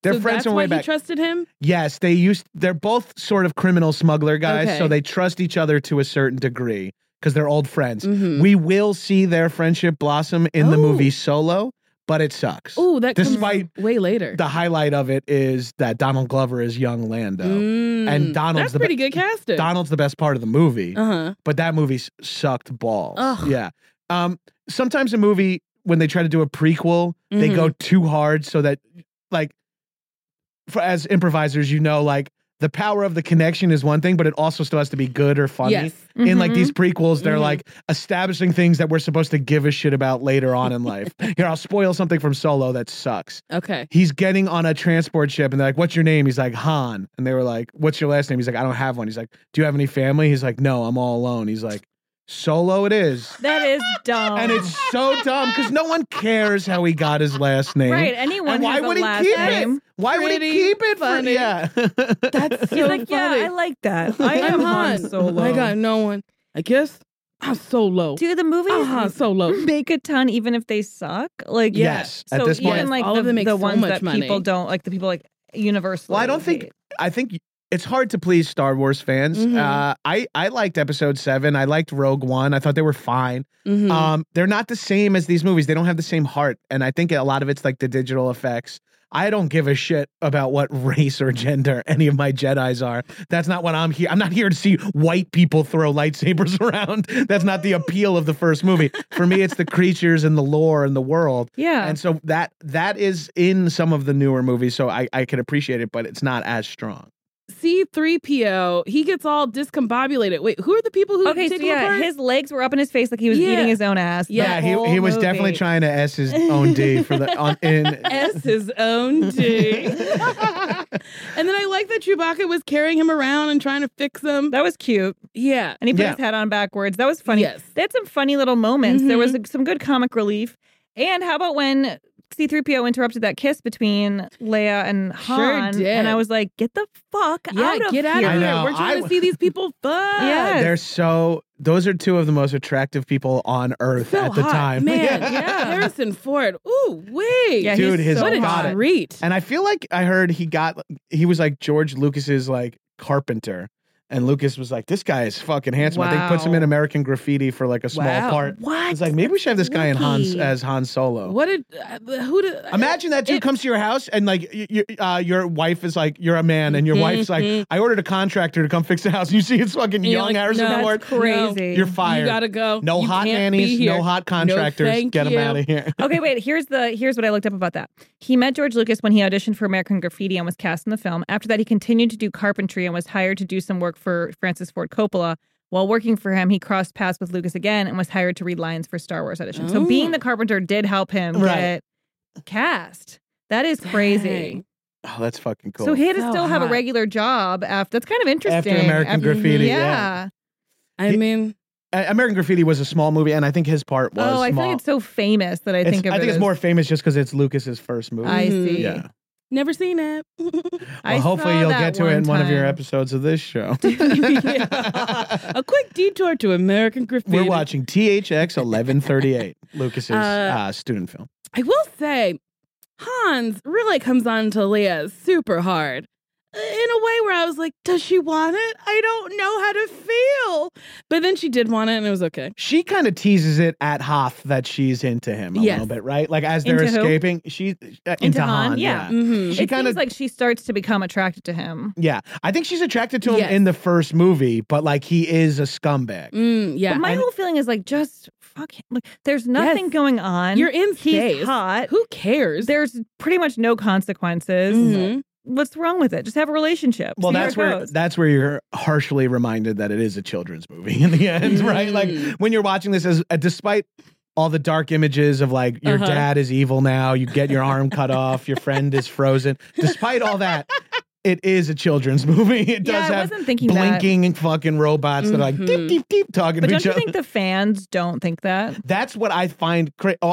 They're so friends that's from why way he back. trusted him? Yes, they used. They're both sort of criminal smuggler guys, Okay. so they trust each other to a certain degree because they're old friends. Mhm. We will see their friendship blossom in the Oh. movie Solo, but it sucks. Oh, that Despite comes way later. the highlight of it is that Donald Glover is young Lando, Mm, and Donald's that's the pretty be- good casting. Donald's the best part of the movie, Uh-huh. but that movie s- sucked balls. Ugh. Yeah. Um. Sometimes a movie when they try to do a prequel, they Mhm. go too hard so that like. For, as improvisers, you know, like the power of the connection is one thing, but it also still has to be good or funny. Yes. In like Mhm. these prequels, they're Mhm. like establishing things that we're supposed to give a shit about later on in life. Here, I'll spoil something from Solo that sucks. Okay. He's getting on a transport ship and they're like, "What's your name?" He's like, "Han." And they were like, "What's your last name?" He's like, "I don't have one." He's like, "Do you have any family?" He's like, "No, I'm all alone." He's like, "Solo it is." That is dumb. And it's so dumb because no one cares how he got his last name. right. Anyone And why has a would he last keep name. it? Why would he Pretty keep it? For, funny. yeah. That's so He's like, funny. yeah, I like that. I am I'm Han Han. Solo. I got no one. I guess I'm Solo. Dude, the movies I'm Han Solo. make a ton even if they suck. Like Yes, so at this point- even like All the, of them make the so ones much that money. people don't like, the people like universally. Well, I don't think. hate. I think it's hard to please Star Wars fans. Mhm. Uh, I I liked Episode Seven. I liked Rogue One. I thought they were fine. Mhm. Um, they're not the same as these movies. They don't have the same heart, and I think a lot of it's like the digital effects. I don't give a shit about what race or gender any of my Jedis are. That's not what I'm here. I'm not here to see white people throw lightsabers around. That's not the appeal of the first movie. For me, it's the creatures and the lore and the world. Yeah. And so that that is in some of the newer movies, so I, I can appreciate it, but it's not as strong. C three P O, he gets all discombobulated. Wait, who are the people who Okay, take so him yeah, apart? his legs were up in his face like he was Yeah. eating his own ass. Yeah, the he whole he was movie. definitely trying to S his own D for the on in S his own D. And then I like that Chewbacca was carrying him around and trying to fix him. That was cute. Yeah. And he put Yeah. his head on backwards. That was funny. Yes. They had some funny little moments. There was Mhm. some good comic relief. And how about when C three P O interrupted that kiss between Leia and Sure Han? did. And I was like, get the fuck Yeah, out of get out here. of I here. know, We're trying I- to see these people fuck. Yes. they're so those are two of the most attractive people on earth So at the hot. time. Man, yeah. Harrison Ford. Ooh, wait. Yeah, Dude, he's his what so a got hot. it. treat. And I feel like I heard he got he was like George Lucas's like carpenter. And Lucas was like, "This guy is fucking handsome." I think puts him in Wow. American Graffiti for like a small Wow. part. What? It's like maybe we should have this guy in Han Lucky. as Han Solo. What did uh, who did Imagine that dude it- comes to your house and like y- y- uh, your wife is like, you're a man, and your Mhm, wife's like, mhm. "I ordered a contractor to come fix the house." And you see it's fucking And you're young like, Harrison no, Ford. That's crazy. You're fired. You gotta go. No You hot can't be nannies, here. no hot contractors. thank Get them you. out of here. Okay, wait. Here's the here's what I looked up about that. He met George Lucas when he auditioned for American Graffiti and was cast in the film. After that, he continued to do carpentry and was hired to do some work for Francis Ford Coppola. While working for him, he crossed paths with Lucas again and was hired to read lines for Star Wars auditions. So Oh. being the carpenter did help him Right. get cast. That is crazy. Dang. Oh, that's fucking cool. So he had to So still have a hot. regular job after. That's kind of interesting. American Graffiti, yeah. yeah. I He- mean, Uh, American Graffiti was a small movie, and I think his part was Oh, I small. think it's so famous that I It's- think of I it think it's as- more famous just because it's Lucas's first movie. I Mhm. see. Yeah. never seen it. I Well, hopefully saw you'll that get to it in one of your time. episodes of this show. Yeah. A quick detour to American Graffiti. We're watching T H X eleven thirty-eight, Lucas's Uh, uh, student film. I will say, Hans really comes on to Leia super hard. In a way where I was like, does she want it? I don't know how to feel. But then she did want it and it was okay. She kind of teases it at Hoth that she's into him a Yes. little bit, right? Like as they're Into who? escaping, she uh, into, Into Han. Han, yeah. yeah. Mhm. She It kind of seems like she starts to become attracted to him. yeah. I think she's attracted to him Yes. in the first movie, but like he is a scumbag. Mm, yeah. But my and- whole feeling is like, just fuck him. Like, there's nothing Yes. going on. You're in He's space. hot. Who cares? There's pretty much no consequences. Mhm. What's wrong with it? Just have a relationship. Well, See that's where it where goes. that's where you're harshly reminded that it is a children's movie in the end, right? Like Mm. when you're watching this, as uh, despite all the dark images of like your Uh-huh. dad is evil now, you get your arm cut off, your friend is frozen. Despite all that, it is a children's movie. It does Yeah, I have wasn't thinking that. blinking fucking robots that are like deep, Mhm. deep, deep talking But to don't each you other. think the fans don't think that? That's what I find crazy.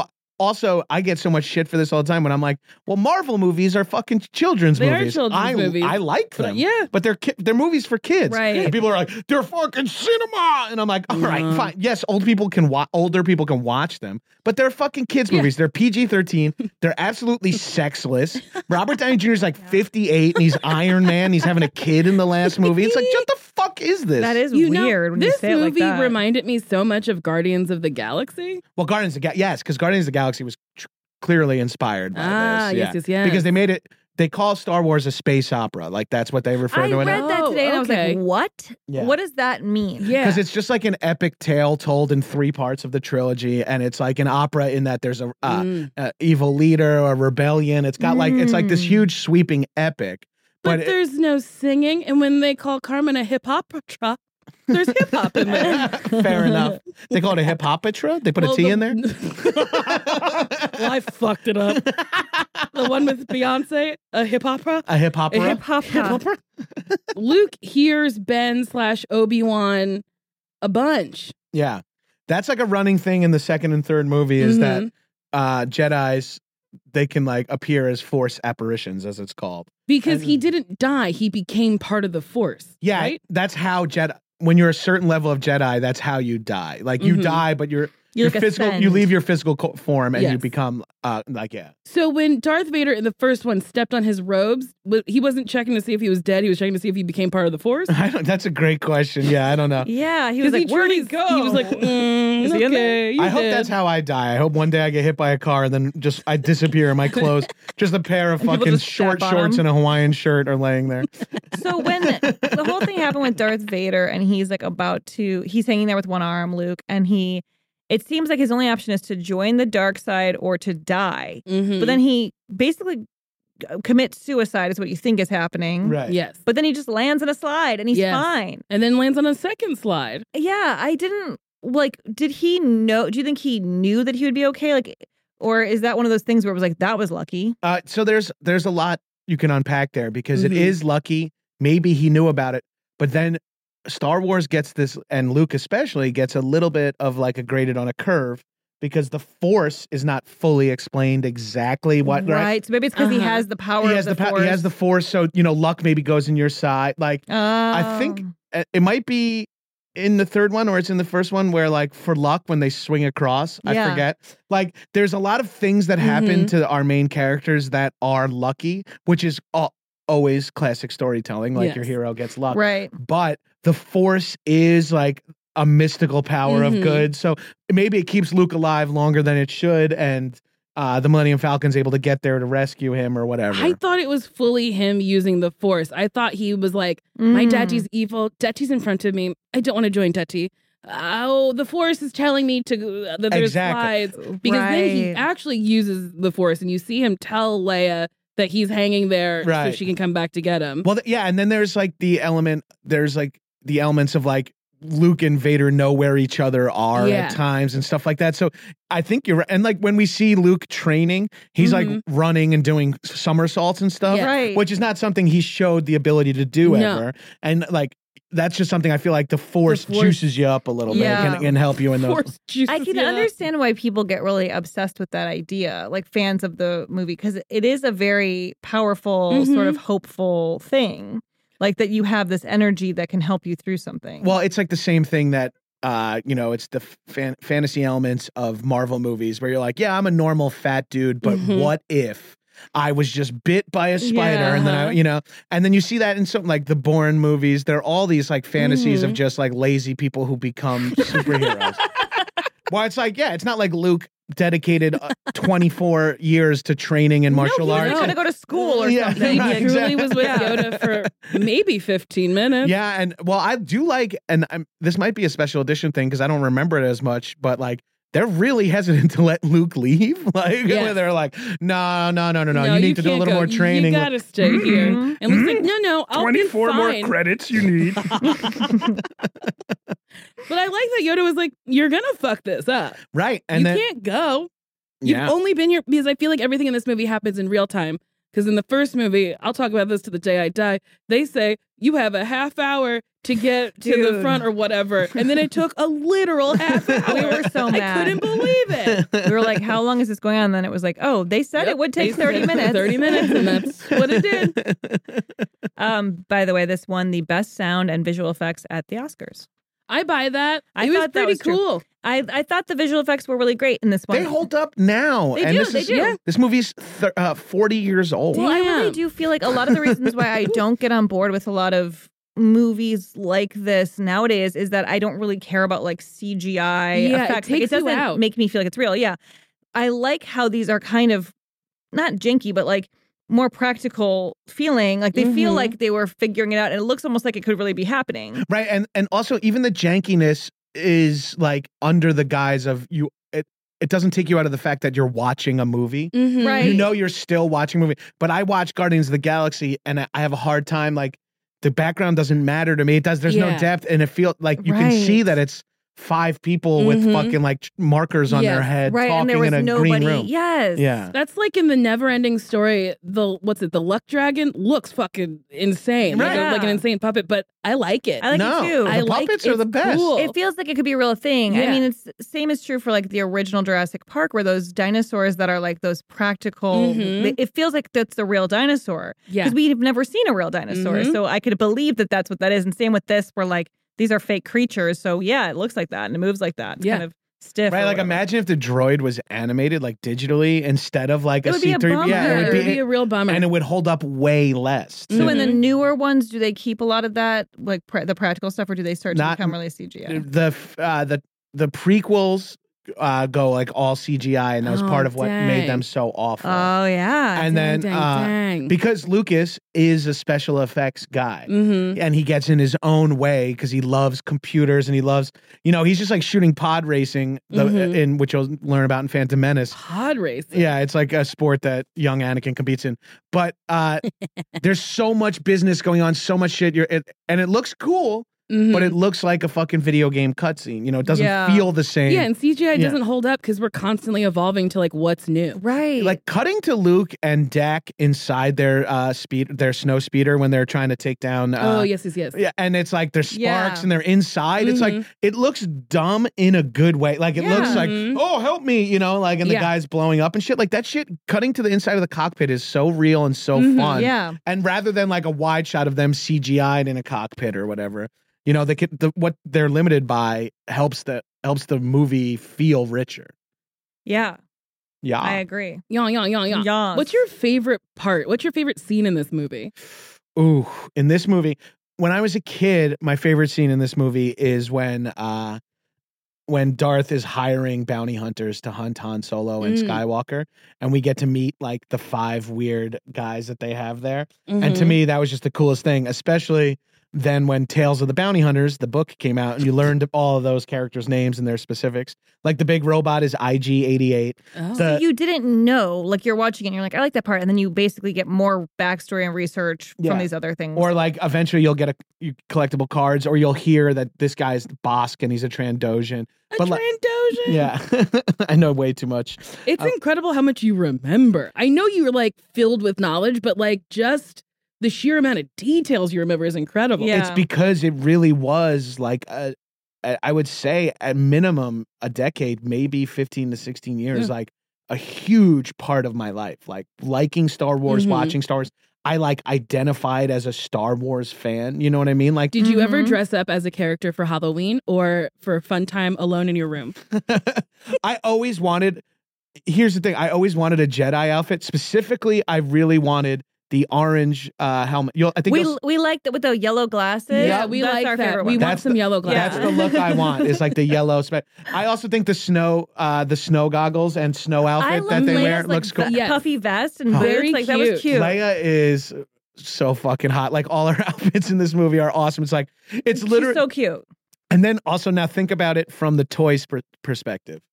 also, I get so much shit for this all the time when I'm like, well, Marvel movies are fucking children's They are movies. children's I, movies. I like them. Yeah. But they're ki- they're movies for kids. Right. And people are like, they're fucking cinema. And I'm like, all right, Uh-huh. fine. Yes, old people can wa- older people can watch them, but they're fucking kids Yeah. movies. They're P G thirteen. They're absolutely sexless. Robert Downey Junior is like fifty-eight and he's Iron Man. He's having a kid in the last movie. It's like, what the fuck is this? That is You weird know, when this you say it like movie that. reminded me so much of Guardians of the Galaxy. Well, Guardians of the Ga- yes, because Guardians of the Galaxy was tr- clearly inspired by Ah, this. yes, yeah. yes, yes. Because they made it. They call Star Wars a space opera. Like that's what they refer I to it read as. that today and I was okay. like, what? Yeah. What does that mean? Yeah. Because it's just like an epic tale told in three parts of the trilogy, and it's like an opera in that there's a, uh, Mm. a evil leader, a rebellion. It's got like it's like this Mm. huge sweeping epic. But, But, it- there's no singing, and when they call Carmen a hip hop truck, there's hip hop in there. fair enough. They call it a hip hopatra. They put Well, a T the- in there. Well, I fucked it up. The one with Beyonce, a hip opera. A hip opera. A hip hop. Luke hears Ben slash Obi-Wan a bunch. Yeah. That's like a running thing in the second and third movie is that Mhm. uh Jedis they can like appear as force apparitions, as it's called. Because he And- didn't die, he became part of the Force. Yeah, right? that's how Jedi when you're a certain level of Jedi, that's how you die. Like you Mhm. die, but you're You, your like, physical you ascend. leave your physical co- form and you Yes. become uh like yeah. So when Darth Vader in the first one stepped on his robes, w- he wasn't checking to see if he was dead. He was checking to see if he became part of the Force. I don't, that's a great question. Yeah, I don't know. Yeah, he was 'Cause like, he where'd he truly- go? He was like, mm, Is he in there? okay, you I hope did. that's how I die. I hope one day I get hit by a car and then just I disappear in my clothes. Just a pair of People fucking just short step on shorts him. and a Hawaiian shirt are laying there. So when the whole thing happened with Darth Vader and he's like about to, he's hanging there with one arm, Luke, and he, it seems like his only option is to join the dark side or to die. Mhm. But then he basically commits suicide is what you think is happening. Right. Yes. But then he just lands in a slide and he's Yes. fine. And then lands on a second slide. Yeah, I didn't like, did he know, do you think he knew that he would be okay? Like, or is that one of those things where it was like, that was lucky? Uh, so there's there's a lot you can unpack there because Mhm. it is lucky. Maybe he knew about it, but then Star Wars gets this, and Luke especially gets a little bit of like a graded on a curve because the Force is not fully explained exactly what. Right. Right. So maybe it's because he Uh-huh. has the power He has of the, the, pa- force. he has the Force, so you know luck maybe goes in your side. Like I think Oh. uh, it might be in the third one or it's in the first one where like for luck when they swing across, I Yeah. forget. Like there's a lot of things that happen Mhm. to our main characters that are lucky, which is al- always classic storytelling. Like your Yes. hero gets luck, Right. but the Force is like a mystical power Mhm. of good. So maybe it keeps Luke alive longer than it should, and uh, the Millennium Falcon's able to get there to rescue him or whatever. I thought it was fully him using the Force. I thought he was like, my Mm. daddy's evil. Daddy's in front of me. I don't want to join Daddy. Oh, the Force is telling me to uh, that there's Exactly. slides. Because then he Right. actually uses the Force, and you see him tell Leia that he's hanging there so Right. she can come back to get him. Well, th- yeah, and then there's like the element. There's like the elements of like Luke and Vader know where each other are Yeah. at times and stuff like that. So I think you're right. And like when we see Luke training, he's Mhm. like running and doing somersaults and stuff, Yes. Right. which is not something he showed the ability to do No. ever. And like that's just something I feel like the Force, Force- juices you up a little Yeah. bit and, and help you in those. Force juices I can you up. understand why people get really obsessed with that idea, like fans of the movie, because it is a very powerful, Mhm. sort of hopeful thing. Like that you have this energy that can help you through something. Well, it's like the same thing that uh, you know, it's the fan- fantasy elements of Marvel movies where you're like, yeah, I'm a normal fat dude, but Mhm. what if I was just bit by a spider and then I, Yeah. you know, and then you see that in something like the Bourne movies. There are all these like fantasies of Mhm. just like lazy people who become superheroes. Well, it's like, yeah, it's not like Luke dedicated uh, twenty-four years to training in martial no, he arts. was gonna go to school or Yeah. something. He Right, truly exactly. was with Yeah. Yoda for maybe fifteen minutes. Yeah, and well, I do like, and I'm, this might be a special edition thing because I don't remember it as much, but like they're really hesitant to let Luke leave. Like Yes. where they're like, no, no, no, no, no, you need to do a can't little go. more training. You gotta stay here. Mhm. And Luke's like, no, no, I'll be fine. credits you need. But I like that Yoda was like, you're gonna fuck this up. Right, and you then can't go. You've yeah, only been here because I feel like everything in this movie happens in real time. Because in the first movie, I'll talk about this to the day I die, they say you have a half hour to get to Dude. the front or whatever. And then it took a literal half hour. We were so mad. I couldn't believe it. We were like, how long is this going on? And then it was like, oh, they said Yep, it would take they thirty said minutes. thirty minutes, and that's what it did. Um, by the way, this won the best sound and visual effects at the Oscars. I buy that. I it was thought that pretty was true. cool. I I thought the visual effects were really great in this one. They hold up now. They and do, this they is, do. Yeah, this movie's th- uh, forty years old. Well, I really Damn. do feel like a lot of the reasons why I don't get on board with a lot of movies like this nowadays is that I don't really care about like C G I Yeah, it effects. Like, takes you doesn't out. make me feel like it's real. Yeah. I like how these are kind of not janky, but like more practical feeling. Like they feel Mhm. like they were figuring it out and it looks almost like it could really be happening. Right. And and also even the jankiness is like under the guise of you it it doesn't take you out of the fact that you're watching a movie. Mhm. Right. You know you're still watching a movie. But I watch Guardians of the Galaxy and I I have a hard time like the background doesn't matter to me. It does there's Yeah. no depth and it feels like you can Right. see that it's five people with Mhm. fucking like markers on their Yes. head Right. talking And there was in a nobody. green room. Yes. Yeah. That's like in the never-ending story. The what's it? The Luck Dragon looks fucking insane, like, a, Right. like an insane puppet. But I like it. I like no, it too. the I like puppets are the it's best. cool. It feels like it could be a real thing. I Yeah. mean, it's same is true for like the original Jurassic Park, where those dinosaurs that are like those practical. Mhm. they- It feels like that's the real dinosaur Yeah. because we've never seen a real dinosaur, Mhm. so I could believe that that's what that is. And same with this, where like these are fake creatures. So yeah, it looks like that and it moves like that. It's Yeah. kind of stiff. Right, or like whatever. imagine if the droid was animated like digitally instead of like It a would be a C three. bummer. Yeah, it it would would be be, a real bummer. and it would hold up way less. So too. in the Mhm. newer ones, do they keep a lot of that, like pra- the practical stuff, or do they start to Not- become really C G I? the uh, the the prequels uh, go like all C G I, and that was Oh, part of what dang. made them so awful. Oh yeah, and dang, then dang, uh, dang. because Lucas is a special effects guy. Mhm. And he gets in his own way because he loves computers and he loves, you know, he's just like shooting pod racing, the, Mhm. in which you'll learn about in Phantom Menace. Pod racing. Yeah, it's like a sport that young Anakin competes in. But uh, there's so much business going on, so much shit. You're, it, and it looks cool, Mhm. but it looks like a fucking video game cutscene. You know, it doesn't Yeah. feel the same. Yeah, and C G I Yeah. doesn't hold up because we're constantly evolving to like what's new. right. Like cutting to Luke and Dak inside their uh, speed, their snow speeder when they're trying to take down. Uh, oh yes, yes, yes. Yeah, and it's like there's sparks Yeah. and they're inside. It's like Mhm. it looks dumb in a good way. Like it looks Yeah. like, Mhm. oh, help me, you know, like and the Yeah. guy's blowing up and shit. Like that shit cutting to the inside of the cockpit is so real and so Mhm. fun. yeah. And rather than like a wide shot of them C G I'd in a cockpit or whatever, you know, they could, the, what they're limited by helps the helps the movie feel richer. Yeah. Yeah. I agree. Yeah, yeah, yeah, yeah. Yes. What's your favorite part? What's your favorite scene in this movie? Ooh, in this movie, when I was a kid, my favorite scene in this movie is when uh when Darth is hiring bounty hunters to hunt Han Solo and Mm. Skywalker, and we get to meet like the five weird guys that they have there. And to Mhm. me, that was just the coolest thing, especially then when Tales of the Bounty Hunters, the book came out, and you learned all of those characters' names and their specifics. Like the big robot is I G eighty-eight. Oh. The- You didn't know, like you're watching it and you're like, I like that part. And then you basically get more backstory and research Yeah. from these other things. Or like eventually you'll get a you, collectible cards, or you'll hear that this guy's Bosk and he's a Trandoshan. a but like- Trandoshan. Yeah, I know way too much. It's Uh, incredible how much you remember. I know you were like filled with knowledge, but like just the sheer amount of details you remember is incredible. Yeah. It's because it really was like a, a, I would say at minimum a decade, maybe fifteen to sixteen years, Yeah. like a huge part of my life. Like liking Star Wars, Mhm. watching Star Wars. I like identified as a Star Wars fan. You know what I mean? Like Did you ever Mhm. dress up as a character for Halloween or for a fun time alone in your room? I always wanted. Here's the thing. I always wanted a Jedi outfit. Specifically, I really wanted the orange uh, helmet. You'll, I think we you'll- we like that with the yellow glasses. Yeah, we That's like our that. favorite We one. want That's some the- yellow that's glasses. the look I want. Is like the yellow. Spe- I also think the snow, uh, the snow goggles and snow I outfit love that they Leia's, wear like, looks cool. v- Yes. puffy vest and Oh. boots. Very like that was cute. cute. Leia is so fucking hot. Like all her outfits in this movie are awesome. It's like it's She's literally. so cute. And then also now think about it from the toys per- perspective.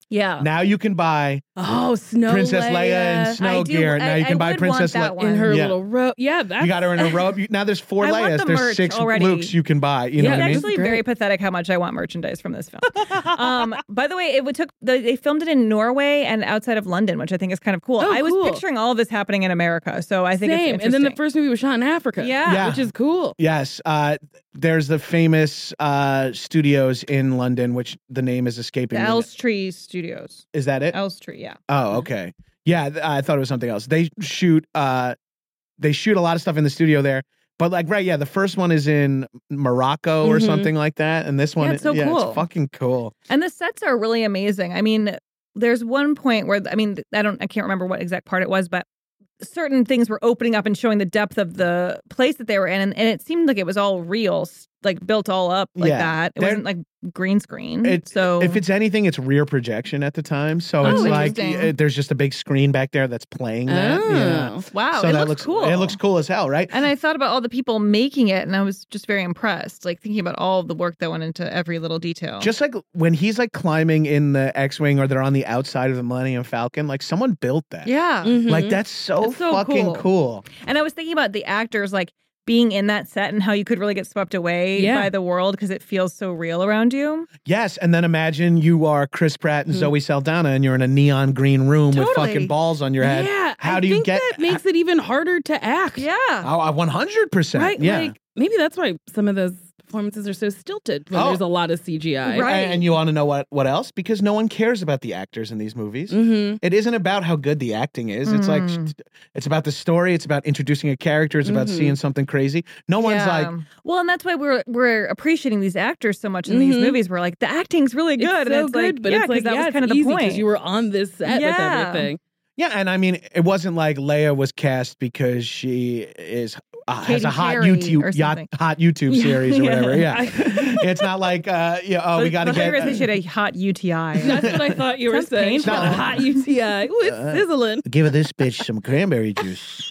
Yeah. Now you can buy Oh, Snow Princess Leia, Leia and Snow I do- gear. Now I- you can I buy would Princess want that Leia. one. in her Yeah. little robe. Yeah, that's You got her in a robe. You- Now there's four I want Leias. the There's merch six already. Lukes you can buy. You know it's what I mean? actually Great. very pathetic how much I want merchandise from this film. um, by the way, it would took the, they filmed it in Norway and outside of London, which I think is kind of cool. Oh, I was cool. picturing all of this happening in America, so I think Same. it's And then the interesting. first movie was shot in Africa. Yeah. Yeah. Which is cool. Yes. Uh, there's the famous uh, studios in London, which the name is escaping the me. Elstree Studios. Is that it? Elstree, yeah. Oh, okay. Yeah, th- I thought it was something else. They shoot uh they shoot a lot of stuff in the studio there. But like right, yeah, the first one is in Morocco or Mhm. something like that. And this one Yeah, it's so yeah, cool. it's fucking cool. And the sets are really amazing. I mean, there's one point where I mean, I don't I can't remember what exact part it was, but certain things were opening up and showing the depth of the place that they were in, and, and it seemed like it was all real, s- like built all up like Yeah. that. It They're- wasn't like green screen. It, so if it's anything, it's rear projection at the time. So Oh, it's like interesting. uh, there's just a big screen back there that's playing that. Oh. Yeah. wow, So it that looks looks cool. It looks cool as hell, right? And I thought about all the people making it, and I was just very impressed. Like thinking about all of the work that went into every little detail. Just like when he's like climbing in the X-wing or they're on the outside of the Millennium Falcon, like someone built that. yeah. Mhm. Like that's so, It's so fucking cool. cool. And I was thinking about the actors like being in that set and how you could really get swept away Yeah. by the world because it feels so real around you. Yes, and then imagine you are Chris Pratt and Hmm. Zoe Saldana, and you're in a neon green room with Totally. fucking balls on your head. Yeah. How I do you think get? that makes it even harder to act. Yeah. Oh, one hundred percent. Right? Yeah. Like maybe that's why some of those performances are so stilted when Oh. there's a lot of C G I. Right. And, and you want to know what what else? Because no one cares about the actors in these movies. Mm-hmm. It isn't about how good the acting is. It's like Mm. it's about the story. It's about introducing a character. It's about Mhm. seeing something crazy. No one's Yeah. like, well, and that's why we're we're appreciating these actors so much in these Mhm. movies. We're like, the acting's really good. It's and so it's good, like, but yeah, it's like that yeah, was it's kind of the easy point. because you were on this set Yeah. with everything. yeah. And I mean, it wasn't like Leia was cast because she is uh, has Katy a hot Perry YouTube or yacht, something. hot YouTube series or Yeah. whatever. Yeah, it's not like uh, yeah. Oh, But- we got to but later get. they should have a hot U T I. That's what I thought you were Sounds saying. painful. A hot U T I. Ooh, it's Uh, sizzling. Give this bitch some cranberry juice.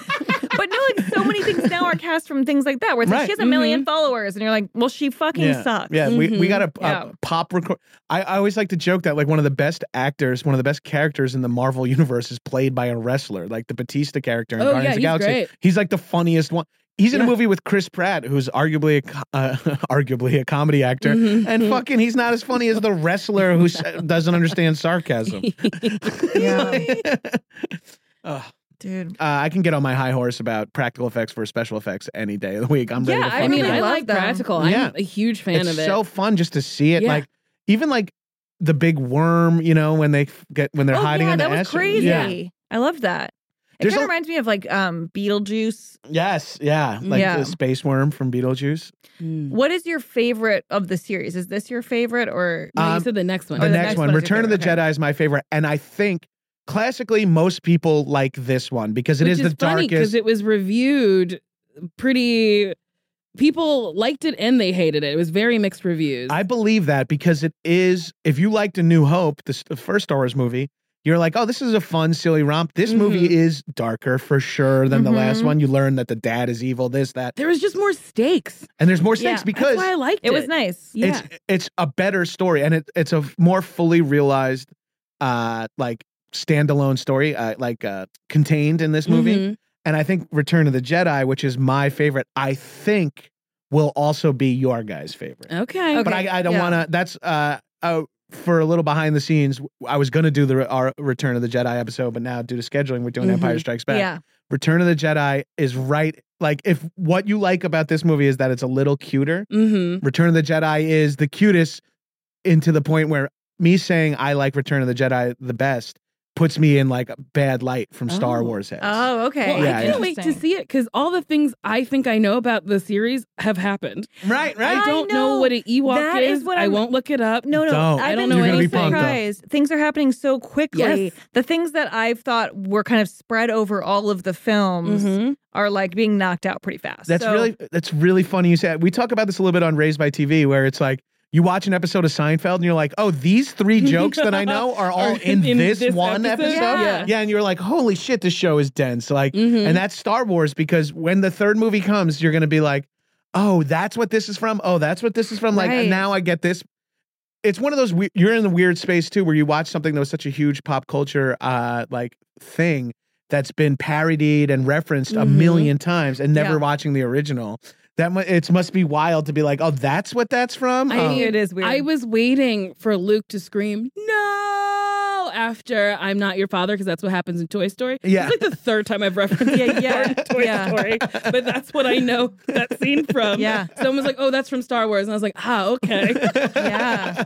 But no, like so many things now are cast from things like that, where it's like, Right. she has a 1000000 followers, and you're like, well, she fucking yeah. sucks. Yeah, we, we Mhm. got a, Yeah. a pop record. I, I always like to joke that like one of the best actors, one of the best characters in the Marvel universe is played by a wrestler, like the Batista character in Oh, Guardians yeah, of the he's Galaxy. great. He's like the funniest one. He's in a Yeah. movie with Chris Pratt, who's arguably a co- uh, arguably a comedy actor, Mhm. and fucking he's not as funny as the wrestler who s- doesn't understand sarcasm. Yeah. Ugh. Dude. Uh, I can get on my high horse about practical effects for special effects any day of the week. I'm ready Yeah, to I I fucking mean, really I love like them. practical. Yeah. I'm a huge fan it's of it. so fun just to see it. Yeah. Like even like the big worm, you know, when they f- get when they're Oh hiding yeah, in the that was ash. crazy. Yeah. I love that. It There's kind a- of reminds me of like um Beetlejuice. Yes. Yeah. Like Yeah. the space worm from Beetlejuice. Mm. What is your favorite of the series? Is this your favorite or No, you Um, said the next one. The, Oh, the next, next one, one is your Return of the favorite, okay. Jedi, is my favorite, and I think classically most people like this one because it Which is the funny because darkest. it was reviewed pretty. People liked it and they hated it. It was very mixed reviews. I believe that because it is. If you liked A New Hope, the, s- the first Star Wars movie, you're like, oh, this is a fun, silly romp. This Mhm. movie is darker for sure than the last Mhm. one. You learn that the dad is evil, this, that, there was just more stakes. and there's more stakes Yeah, because That's why I liked it. it was nice. Yeah. it's it's a better story and it, it's a more fully realized, uh, like standalone story, uh, like uh, contained in this movie. Mhm. And I think Return of the Jedi, which is my favorite, I think will also be your guys' favorite. Okay. But I, I don't yeah. want to. That's uh, uh, for a little behind the scenes. I was going to do the our Return of the Jedi episode, but now due to scheduling, we're doing Mhm. Empire Strikes Back. Yeah. Return of the Jedi is right. Like if what you like about this movie is that it's a little cuter, Mm-hmm. Return of the Jedi is the cutest, into the point where me saying I like Return of the Jedi the best puts me in like a bad light from Star Oh. Wars heads. Oh, okay. Well, Yeah, I can't yeah. wait to Interesting. see it because all the things I think I know about the series have happened. Right, right. I I don't know. know. what an Ewok That is. is what I I'm- won't look it up. No, no, Don't. I've I don't been know really anything. surprised. Things are happening so quickly. Yes. The things that I've thought were kind of spread over all of the films Mhm. are like being knocked out pretty fast. That's So- really that's really funny you said. We talk about this a little bit on Raised by T V, where it's like you watch an episode of Seinfeld and you're like, oh, these three jokes that I know are all Are in, in this, this one episode? episode. Yeah. Yeah. and you're like, holy shit, this show is dense. Like, Mhm. and that's Star Wars because when the third movie comes, you're gonna be like, oh, that's what this is from. Oh, that's what this is from. Like Right. now I get this. it's one of those we- you're in the weird space too, where you watch something that was such a huge pop culture uh like thing that's been parodied and referenced mm-hmm. a million times, and never yeah. watching the original. That mu- it must be wild to be like, oh, that's what that's from. I oh. mean, it is weird. I was waiting for Luke to scream no after "I'm not your father" because that's what happens in Toy Story. Yeah, it's like the third time I've referenced yeah, yeah, Toy yeah. Story, but that's what I know that scene from. Yeah, someone was like, "Oh, that's from Star Wars," and I was like, "Ah, okay." yeah.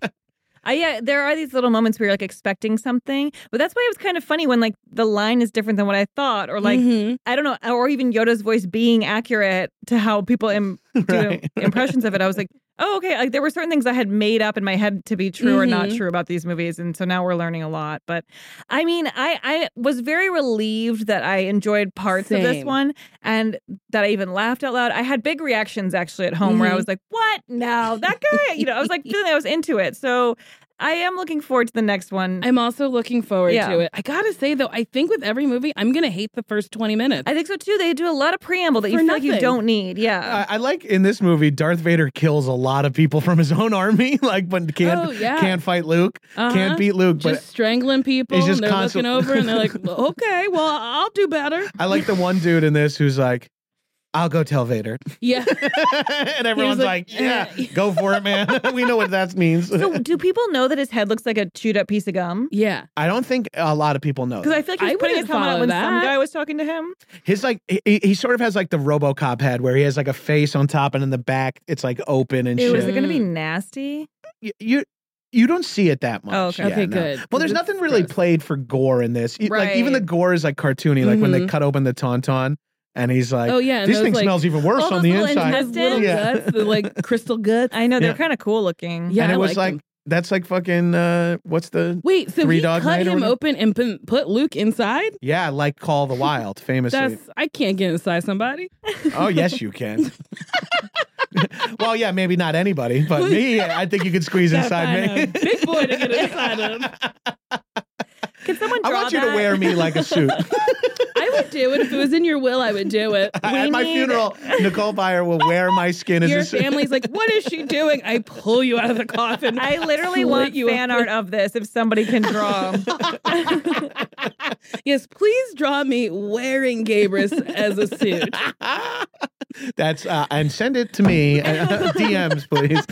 I, yeah, there are these little moments where you're like expecting something, but that's why it was kind of funny when like the line is different than what I thought, or like mm-hmm. I don't know, or even Yoda's voice being accurate to how people Im- do right. impressions of it. I was like, oh, okay. Like there were certain things I had made up in my head to be true mm-hmm. or not true about these movies, and so now we're learning a lot. But I mean, I I was very relieved that I enjoyed parts Same. of this one, and that I even laughed out loud. I had big reactions actually at home mm-hmm. where I was like, "What? No, that guy!" You know, I was like feeling I was into it. So I am looking forward to the next one. I'm also looking forward yeah. to it. I gotta say though, I think with every movie, I'm gonna hate the first twenty minutes. I think so too. They do a lot of preamble that you For feel nothing. like you don't need. Yeah, I, I like in this movie, Darth Vader kills a lot of people from his own army, like but can't oh, yeah. can't fight Luke, uh-huh. can't beat Luke, just but strangling people. He's just and they're constant- looking over and they're like, "Okay, well, I'll do better." I like the one dude in this who's like, I'll go tell Vader. Yeah. And everyone's like, like, yeah, go for it, man. We know what that means. So do people know that his head looks like a chewed up piece of gum? Yeah. I don't think a lot of people know. Because I feel like he's I putting his helmet on when that. some guy was talking to him. His like, he, he sort of has like the RoboCop head where he has like a face on top and in the back it's like open and Ew, shit. Is it going to be nasty? You, you you don't see it that much. Oh, okay. Yeah, okay, no. good. Well, there's nothing really gross. played for gore in this. Right. Like even the gore is like cartoony, like mm-hmm. when they cut open the tauntaun. And he's like, oh, yeah, this those, thing like, smells even worse all on the those little inside. intestines? Little Yeah. guts, the like crystal guts. I know, they're Yeah. kind of cool looking. Yeah, and it I was like like, that's like fucking, uh, what's the Wait, so Three he Dog cut Night or him whatever? open and put, put Luke inside? Yeah, like Call of the Wild, famously. That's I can't get inside somebody. Oh, yes, you can. Well, yeah, maybe not anybody, but me, I think you could squeeze inside me. Big boy to get inside him. Can someone draw I want you that? to wear me like a suit. I would do it if it was in your will. I would do it. At my need- funeral, Nicole Byer will wear my skin as Your a suit. family's like, "What is she doing?" I pull you out of the coffin. I literally split want you fan open. art of this if somebody can draw. Yes, please draw me wearing Gabrus as a suit. That's uh, and send it to me. Uh, D Ms, please.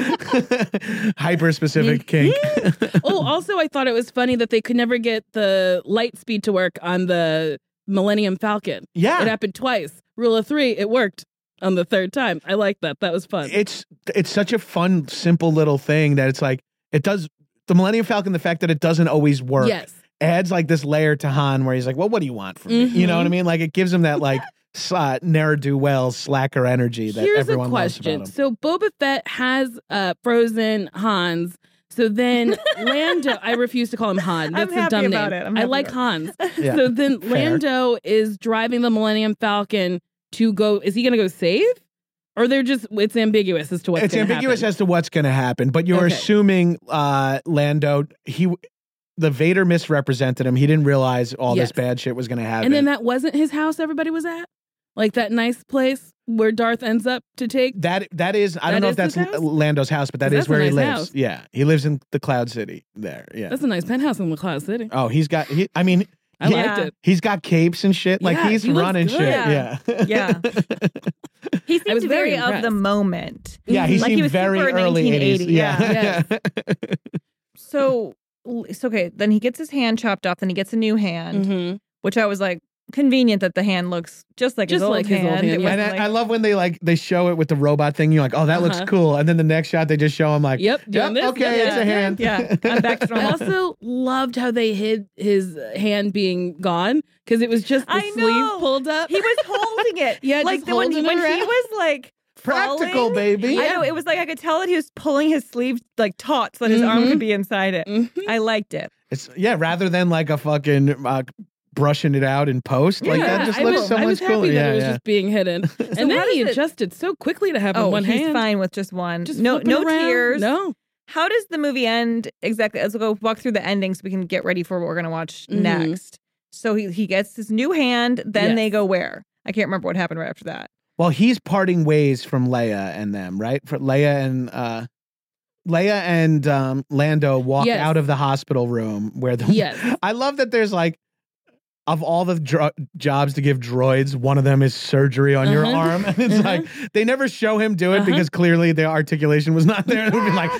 Hyper specific kink. Oh, also, I thought it was funny that they could never get the light speed to work on the Millennium Falcon. Yeah. It happened twice. Rule of three, it worked on the third time. I like that. That was fun. It's it's such a fun, simple little thing that it's like it does the Millennium Falcon. The fact that it doesn't always work Yes. adds like this layer to Han where he's like, well, what do you want from me? You know what I mean? Like it gives him that like uh, ne'er-do-well slacker energy that Here's everyone a loves question. about him. So Boba Fett has uh, frozen Hans. So then Lando, I refuse to call him Han. That's I'm a happy dumb about name. it. I'm I happy like about Hans. Yeah. So then Fair. Lando is driving the Millennium Falcon to go. Is he going to go save? Or they're just, it's ambiguous as to what's It's going to ambiguous happen. as to what's going to happen, but you're Okay. assuming uh, Lando, he, the Vader misrepresented him. He didn't realize all Yes. this bad shit was going to happen. And then that wasn't his house everybody was at? Like that nice place where Darth ends up to take? That that is I That don't know is if that's his house? Lando's house, but that 'Cause is that's a where he nice lives. house. Yeah, he lives in the Cloud City there. Yeah. That's a nice penthouse in the Cloud City. Oh, he's got. He, I mean, I he- liked it. He's got capes and shit. Like Yeah, he's he looks running good. shit. Yeah. Yeah. Yeah. He seemed was very very of the impressed. moment. Yeah, he Like he seemed was very super early nineteen eighty, eighties. Yeah. yeah. So, it's okay. Then he gets his hand chopped off. Then he gets a new hand, Mhm. which I was like, convenient that the hand looks just like his Just old like his hand. old hand, It yeah. wasn't And I, like- I love when they like they show it with the robot thing. You're like, oh, that looks Uh-huh. cool. And then the next shot, they just show him like, Yep, doing yep, this, okay, yep, it's yeah, a hand. yeah, I'm back to I normal. also loved how they hid his hand being gone because it was just the I sleeve know. pulled up. He was holding it. Yeah, like just the, when, holding it when he around. was like Practical, falling, baby. I know it was like I could tell that he was pulling his sleeve like taut so that his arm Mhm. could be inside it. Mhm. I liked it. It's yeah, rather than like a fucking uh, brushing it out in post. Like Yeah, that just I looks was, so I much was happy cooler. that Yeah, it was yeah. just being hidden. and how then he does it- adjusted so quickly to have in Oh, one he's hand. fine with just one. Just no, flipping no around. tears. No. How does the movie end exactly? Let's go walk through the ending so we can get ready for what we're going to watch Mhm. next. So he he gets his new hand. Then Yes. they go where? I can't remember what happened right after that. Well, he's parting ways from Leia and them, right? For Leia and uh Leia and um, Lando walk Yes. out of the hospital room where the. Yes. I love that there's like, of all the dro- jobs to give droids, one of them is surgery on your Uh-huh. arm, and it's Uh-huh. like they never show him do it Uh-huh. because clearly the articulation was not there. It would be like,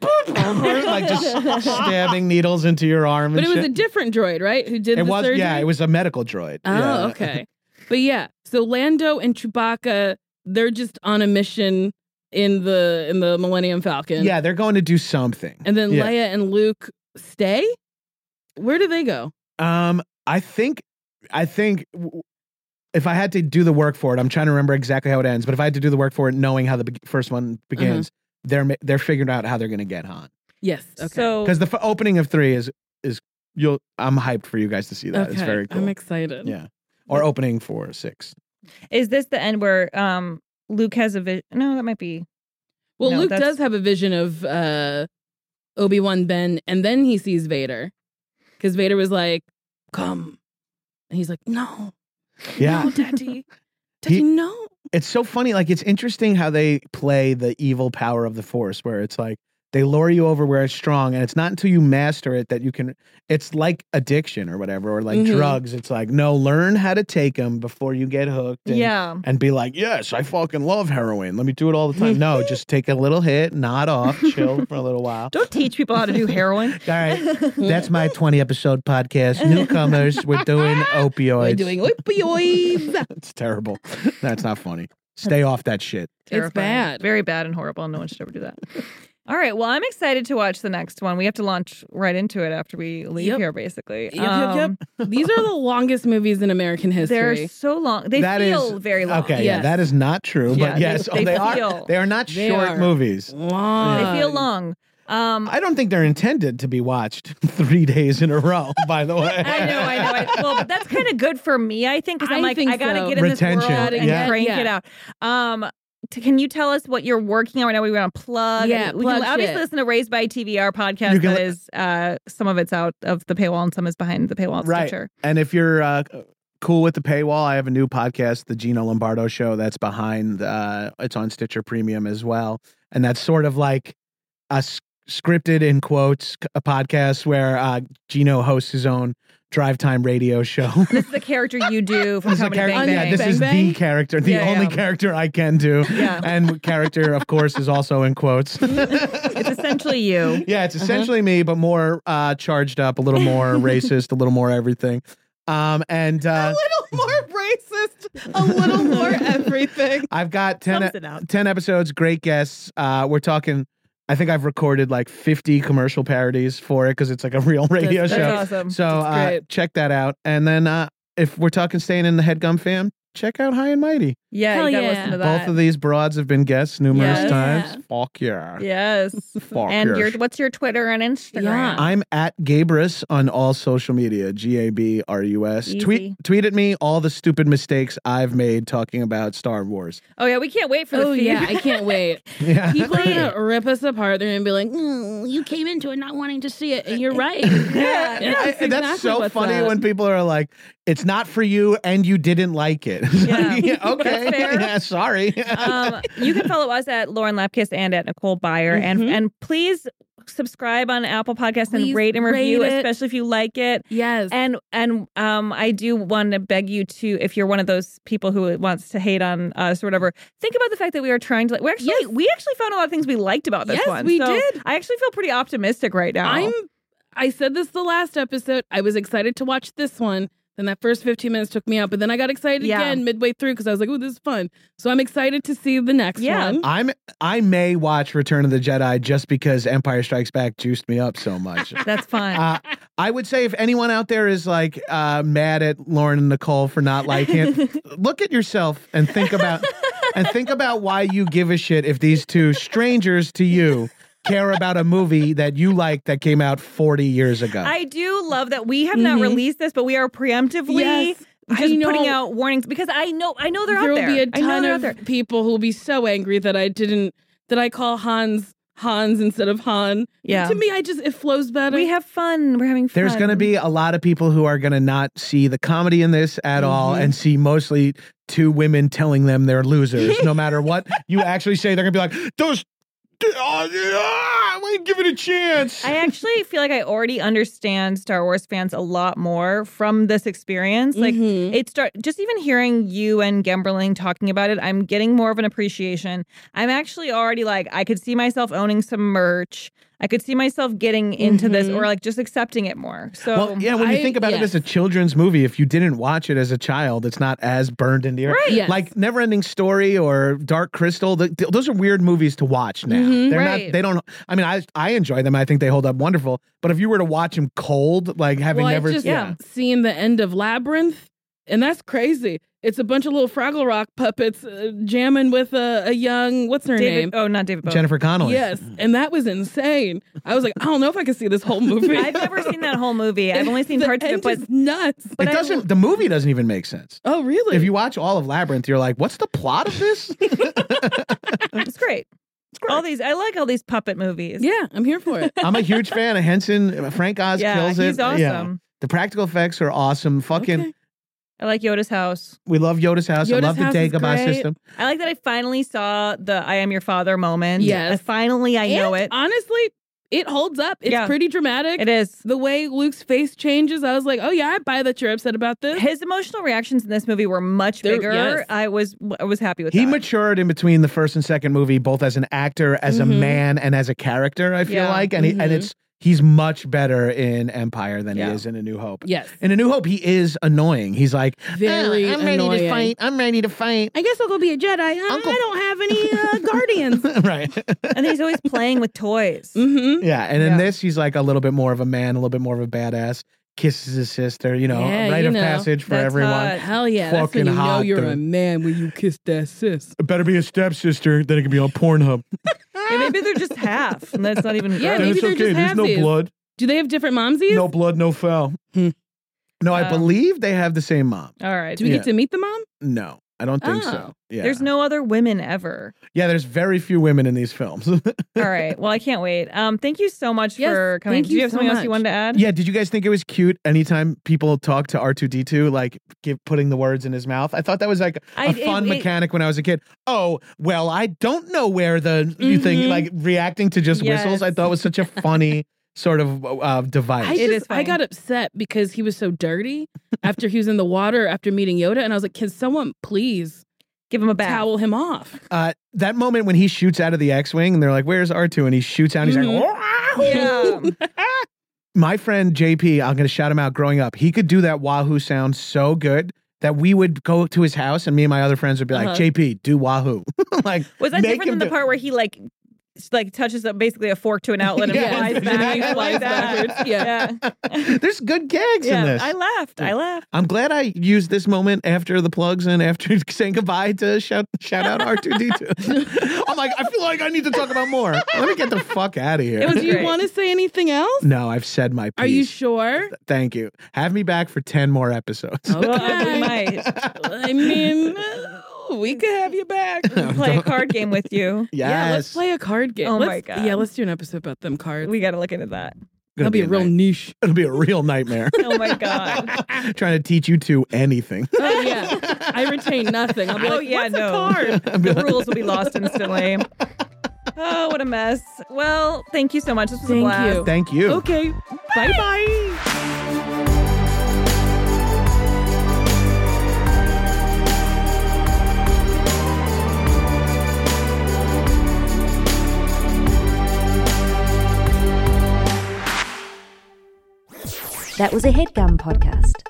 like just stabbing needles into your arm. But and it was shit. a different droid, right? Who did It the was surgery? yeah, it was a medical droid. Oh, Yeah. okay. But yeah, so Lando and Chewbacca, they're just on a mission in the in the Millennium Falcon. Yeah, they're going to do something. And then Yeah. Leia and Luke stay? Where do they go? Um, I think, I think w- if I had to do the work for it, I'm trying to remember exactly how it ends. But if I had to do the work for it, knowing how the be- first one begins, they're ma- they're figuring out how they're going to get Han. Yes. Okay. So Because the f- opening of three is is you'll. I'm hyped for you guys to see that. It's Okay, very cool. I'm excited. Yeah. Or opening for six. is this the end where um Luke has a vision? No, that might be. Well, No, Luke that's- does have a vision of uh, Obi-Wan Ben, and then he sees Vader. Because Vader was like, come. And he's like, no. Yeah. No, Daddy. Daddy, He- no. It's so funny. Like, it's interesting how they play the evil power of the Force, where it's like they lure you over where it's strong, and it's not until you master it that you can. It's like addiction or whatever, or like Mhm. drugs. It's like, no, learn how to take them before you get hooked. And, Yeah. and be like, yes, I fucking love heroin. Let me do it all the time. No, just take a little hit, nod off, chill for a little while. Don't teach people how to do heroin. All right, that's my twenty episode podcast. Newcomers, we're doing opioids. We're doing opioids. It's terrible. That's not funny. Stay off that shit. It's Terrifying. bad. Very bad and horrible. And no one should ever do that. All right. Well, I'm excited to watch the next one. We have to launch right into it after we leave Yep. here, basically. Yep, yep, Um, yep. These are the longest movies in American history. They're so long. They That feel is- very long. Okay, yeah, Yes. that is not true. Yeah, But they- yes, they they, are. feel- They are not They short are. movies. long. They feel long. Um, I don't think they're intended to be watched three days in a row. By the way, I know, I know. I, well, but that's kind of good for me, I think, because I'm I like, think I gotta so. get in Retention, this world and yeah. crank Yeah. it out. Um, t- can you tell us what you're working on right now? We want to plug. Yeah, we plug can obviously shit. listen to Raised by T V, our podcast. You can That li- is, uh, some of it's out of the paywall and some is behind the paywall. At right. Stitcher. And if you're uh, cool with the paywall, I have a new podcast, the Gino Lombardo Show. That's behind. Uh, it's on Stitcher Premium as well, and that's sort of like a s- scripted in quotes a podcast where uh, Gino hosts his own drive time radio show. This is the character you do from This is, a Comedy character, Bang yeah, Bang. this is Bang Bang? the character, the Yeah, only yeah. character I can do. Yeah. And character, of course, is also in quotes. It's essentially you. Yeah, it's essentially me, but more uh, charged up, a little more racist, a little more everything. Um, and uh, little more racist, a little more everything. I've got ten, Sums it up. ten episodes, great guests. Uh, we're talking, I think I've recorded like fifty commercial parodies for it because it's like a real radio That's show. awesome. So That's uh, great. check that out. And then uh, if we're talking staying in the Headgum fam, check out High and Mighty. Yeah, Hell you gotta yeah. listen to that. Both of these broads have been guests numerous Yes. times. Fuck yeah. Yes. Fuck And yes. your what's your Twitter and Instagram? Yeah. I'm at Gabrus on all social media. G A B R U S. Easy. Tweet tweet at me all the stupid mistakes I've made talking about Star Wars. Oh yeah, we can't wait for the Oh feed. yeah, I can't wait. Yeah. People are gonna rip us apart. They're gonna be like, mm, "You came into it not wanting to see it," and you're right. Yeah, Yeah, I- that's that's exactly so what's funny up. when people are like, "It's not for you," and you didn't like it. It's Yeah. like, yeah, okay, That's fair. yeah, sorry. um, you can follow us at Lauren Lapkus and at Nicole Byer, and Mhm. and please subscribe on Apple Podcasts and Please rate and review, rate it. especially if you like it. Yes. And and um, I do want to beg you to, if you're one of those people who wants to hate on us or whatever, think about the fact that we are trying to. Like, we actually Yes. we actually found a lot of things we liked about this Yes, one. we So did. I actually feel pretty optimistic right now. I'm. I said this the last episode. I was excited to watch this one. Then that first fifteen minutes took me out, but then I got excited Yeah. again midway through because I was like, "Oh, this is fun." So I'm excited to see the next Yeah. one. I'm I may watch Return of the Jedi just because Empire Strikes Back juiced me up so much. That's fine. Uh, I would say if anyone out there is like uh, mad at Lauren and Nicole for not liking it, look at yourself and think about and think about why you give a shit if these two strangers to you care about a movie that you like that came out forty years ago. I do love that we have not Mhm. released this, but we are preemptively Yes, I just know. putting out warnings because I know I know they're there out will there. be a I know ton they're out of there. people who will be so angry that I didn't that I call Hans Hans instead of Han. Yeah. To me, I just it flows better. We have fun. We're having fun. There's going to be a lot of people who are going to not see the comedy in this at all Mhm. and see mostly two women telling them they're losers. No matter what you actually say, they're going to be like, those oh, yeah, I might give it a chance. I actually feel like I already understand Star Wars fans a lot more from this experience. Like Mhm. it start just even hearing you and Gemberling talking about it, I'm getting more of an appreciation. I'm actually already like I could see myself owning some merch. I could see myself getting into this Mhm. or like just accepting it more. So Well, yeah, when you I- think about it yes. as a children's movie, if you didn't watch it as a child, it's not as burned into your Right. Yes. like Neverending Story or Dark Crystal. The, th- those are weird movies to watch now. Mhm. They're Right. not. They don't. I mean, I I enjoy them. I think they hold up wonderful. But if you were to watch them cold, like having well, never, I just yeah. seen the end of Labyrinth, and that's crazy. It's a bunch of little Fraggle Rock puppets uh, jamming with a, a young, what's her David, name? oh, not David Bowie. Jennifer Connelly. Yes, and that was insane. I was like, I don't know if I can see this whole movie. I've never seen that whole movie. I've only seen The parts of it, end but is nuts. It but I- doesn't. The movie doesn't even make sense. Oh, really? If you watch all of Labyrinth, you're like, what's the plot of this? it's great. All these, I like all these puppet movies. yeah, I'm here for it. I'm a huge fan of Henson. Frank Oz Yeah, kills it. he's awesome. Yeah. The practical effects are awesome. Fucking, Okay. I like Yoda's house. we love Yoda's house. I Yoda's love the house is Dagobah great. system. I like that I finally saw the I am your father moment. Yes. I finally, I know And it. honestly, it holds up. It's Yeah. pretty dramatic. It is. The way Luke's face changes, I was like, oh yeah, I buy that you're upset about this. His emotional reactions in this movie were much They're- bigger. yes. I was I was happy with He that. matured in between the first and second movie, both as an actor, as a Mhm. man, and as a character. I feel Yeah. like, and he, and Mhm. it's he's much better in Empire than Yeah. he is in A New Hope. Yes. In A New Hope, he is annoying. He's like, Very "Ah, I'm ready annoying. to fight. I'm ready to fight. I guess I'll go be a Jedi. I, Uncle- I don't have any uh, guardians. right. and he's always playing with toys. Mm-hmm. Yeah, and in Yeah. this, he's like a little bit more of a man, a little bit more of a badass. Kisses his sister, you know, Yeah, rite you of know. passage for That's everyone. hot. Hell yeah. That's Fucking when you know hot, you're dude. a man when you kiss that sis. It better be a stepsister, then it can be on Pornhub. Yeah, maybe they're just half, and that's not even. Yeah, gross. maybe they're just There's no halvesies. blood. Do they have different momsies? No blood, no foul. Hmm. No, I Um, believe they have the same mom. All right. Do we Yeah. get to meet the mom? No, I don't think Oh. so. Yeah. There's no other women ever. Yeah, there's very few women in these films. All right. Well, I can't wait. Um, thank you so much Yes, for coming. thank Do you you have so something else you much. wanted to add? Yeah, did you guys think it was cute anytime people talk to R two D two, like give, putting the words in his mouth? I thought that was like a I- fun it- it- mechanic when I was a kid. Oh, well, I don't know where the you thing, Mhm. like reacting to just whistles, I Yes. thought was such a funny sort of uh, device. I It just, is I funny. got upset because he was so dirty after he was in the water after meeting Yoda. And I was like, can someone please Give him a bath. towel him off? uh, that moment when he shoots out of the X-Wing and they're like, where's R two? And he shoots out and he's Mhm. like, Yeah. my friend J P, I'm going to shout him out growing up. He could do that Wahoo sound so good that we would go to his house and me and my other friends would be like, Uh-huh. J P, do Wahoo. like, Was that make different him than the do- part where he like s- like touches up basically a fork to an outlet and Yeah. flies back? He I flies like that. backwards. Yeah. Yeah. There's good gags Yeah, in this. I laughed. I laughed. I'm glad I used this moment after the plugs and after saying goodbye to shout shout out R two D two. I'm like, I feel like I need to talk about more. Let me get the fuck out of here. It was Do you great. want to say anything else? no, I've said my piece. Are you sure? Thank you. Have me back for ten more episodes. Okay. Well, we might I mean, uh, we could have you back. play a card game with you. Yes. Yeah, let's play a card game. Oh Let's- my God. Yeah, let's do an episode about them cards. We got to look into that. Gonna That'll be a real night- niche. It'll be a real nightmare. Oh my God. Trying to teach you two anything. Oh yeah, I retain nothing. I'll be Oh, like, yeah, what's no. a card? The rules will be lost instantly. Oh, what a mess. Well, thank you so much. This was a Thank blast. you. Thank you. Okay, bye bye. That was a HeadGum podcast.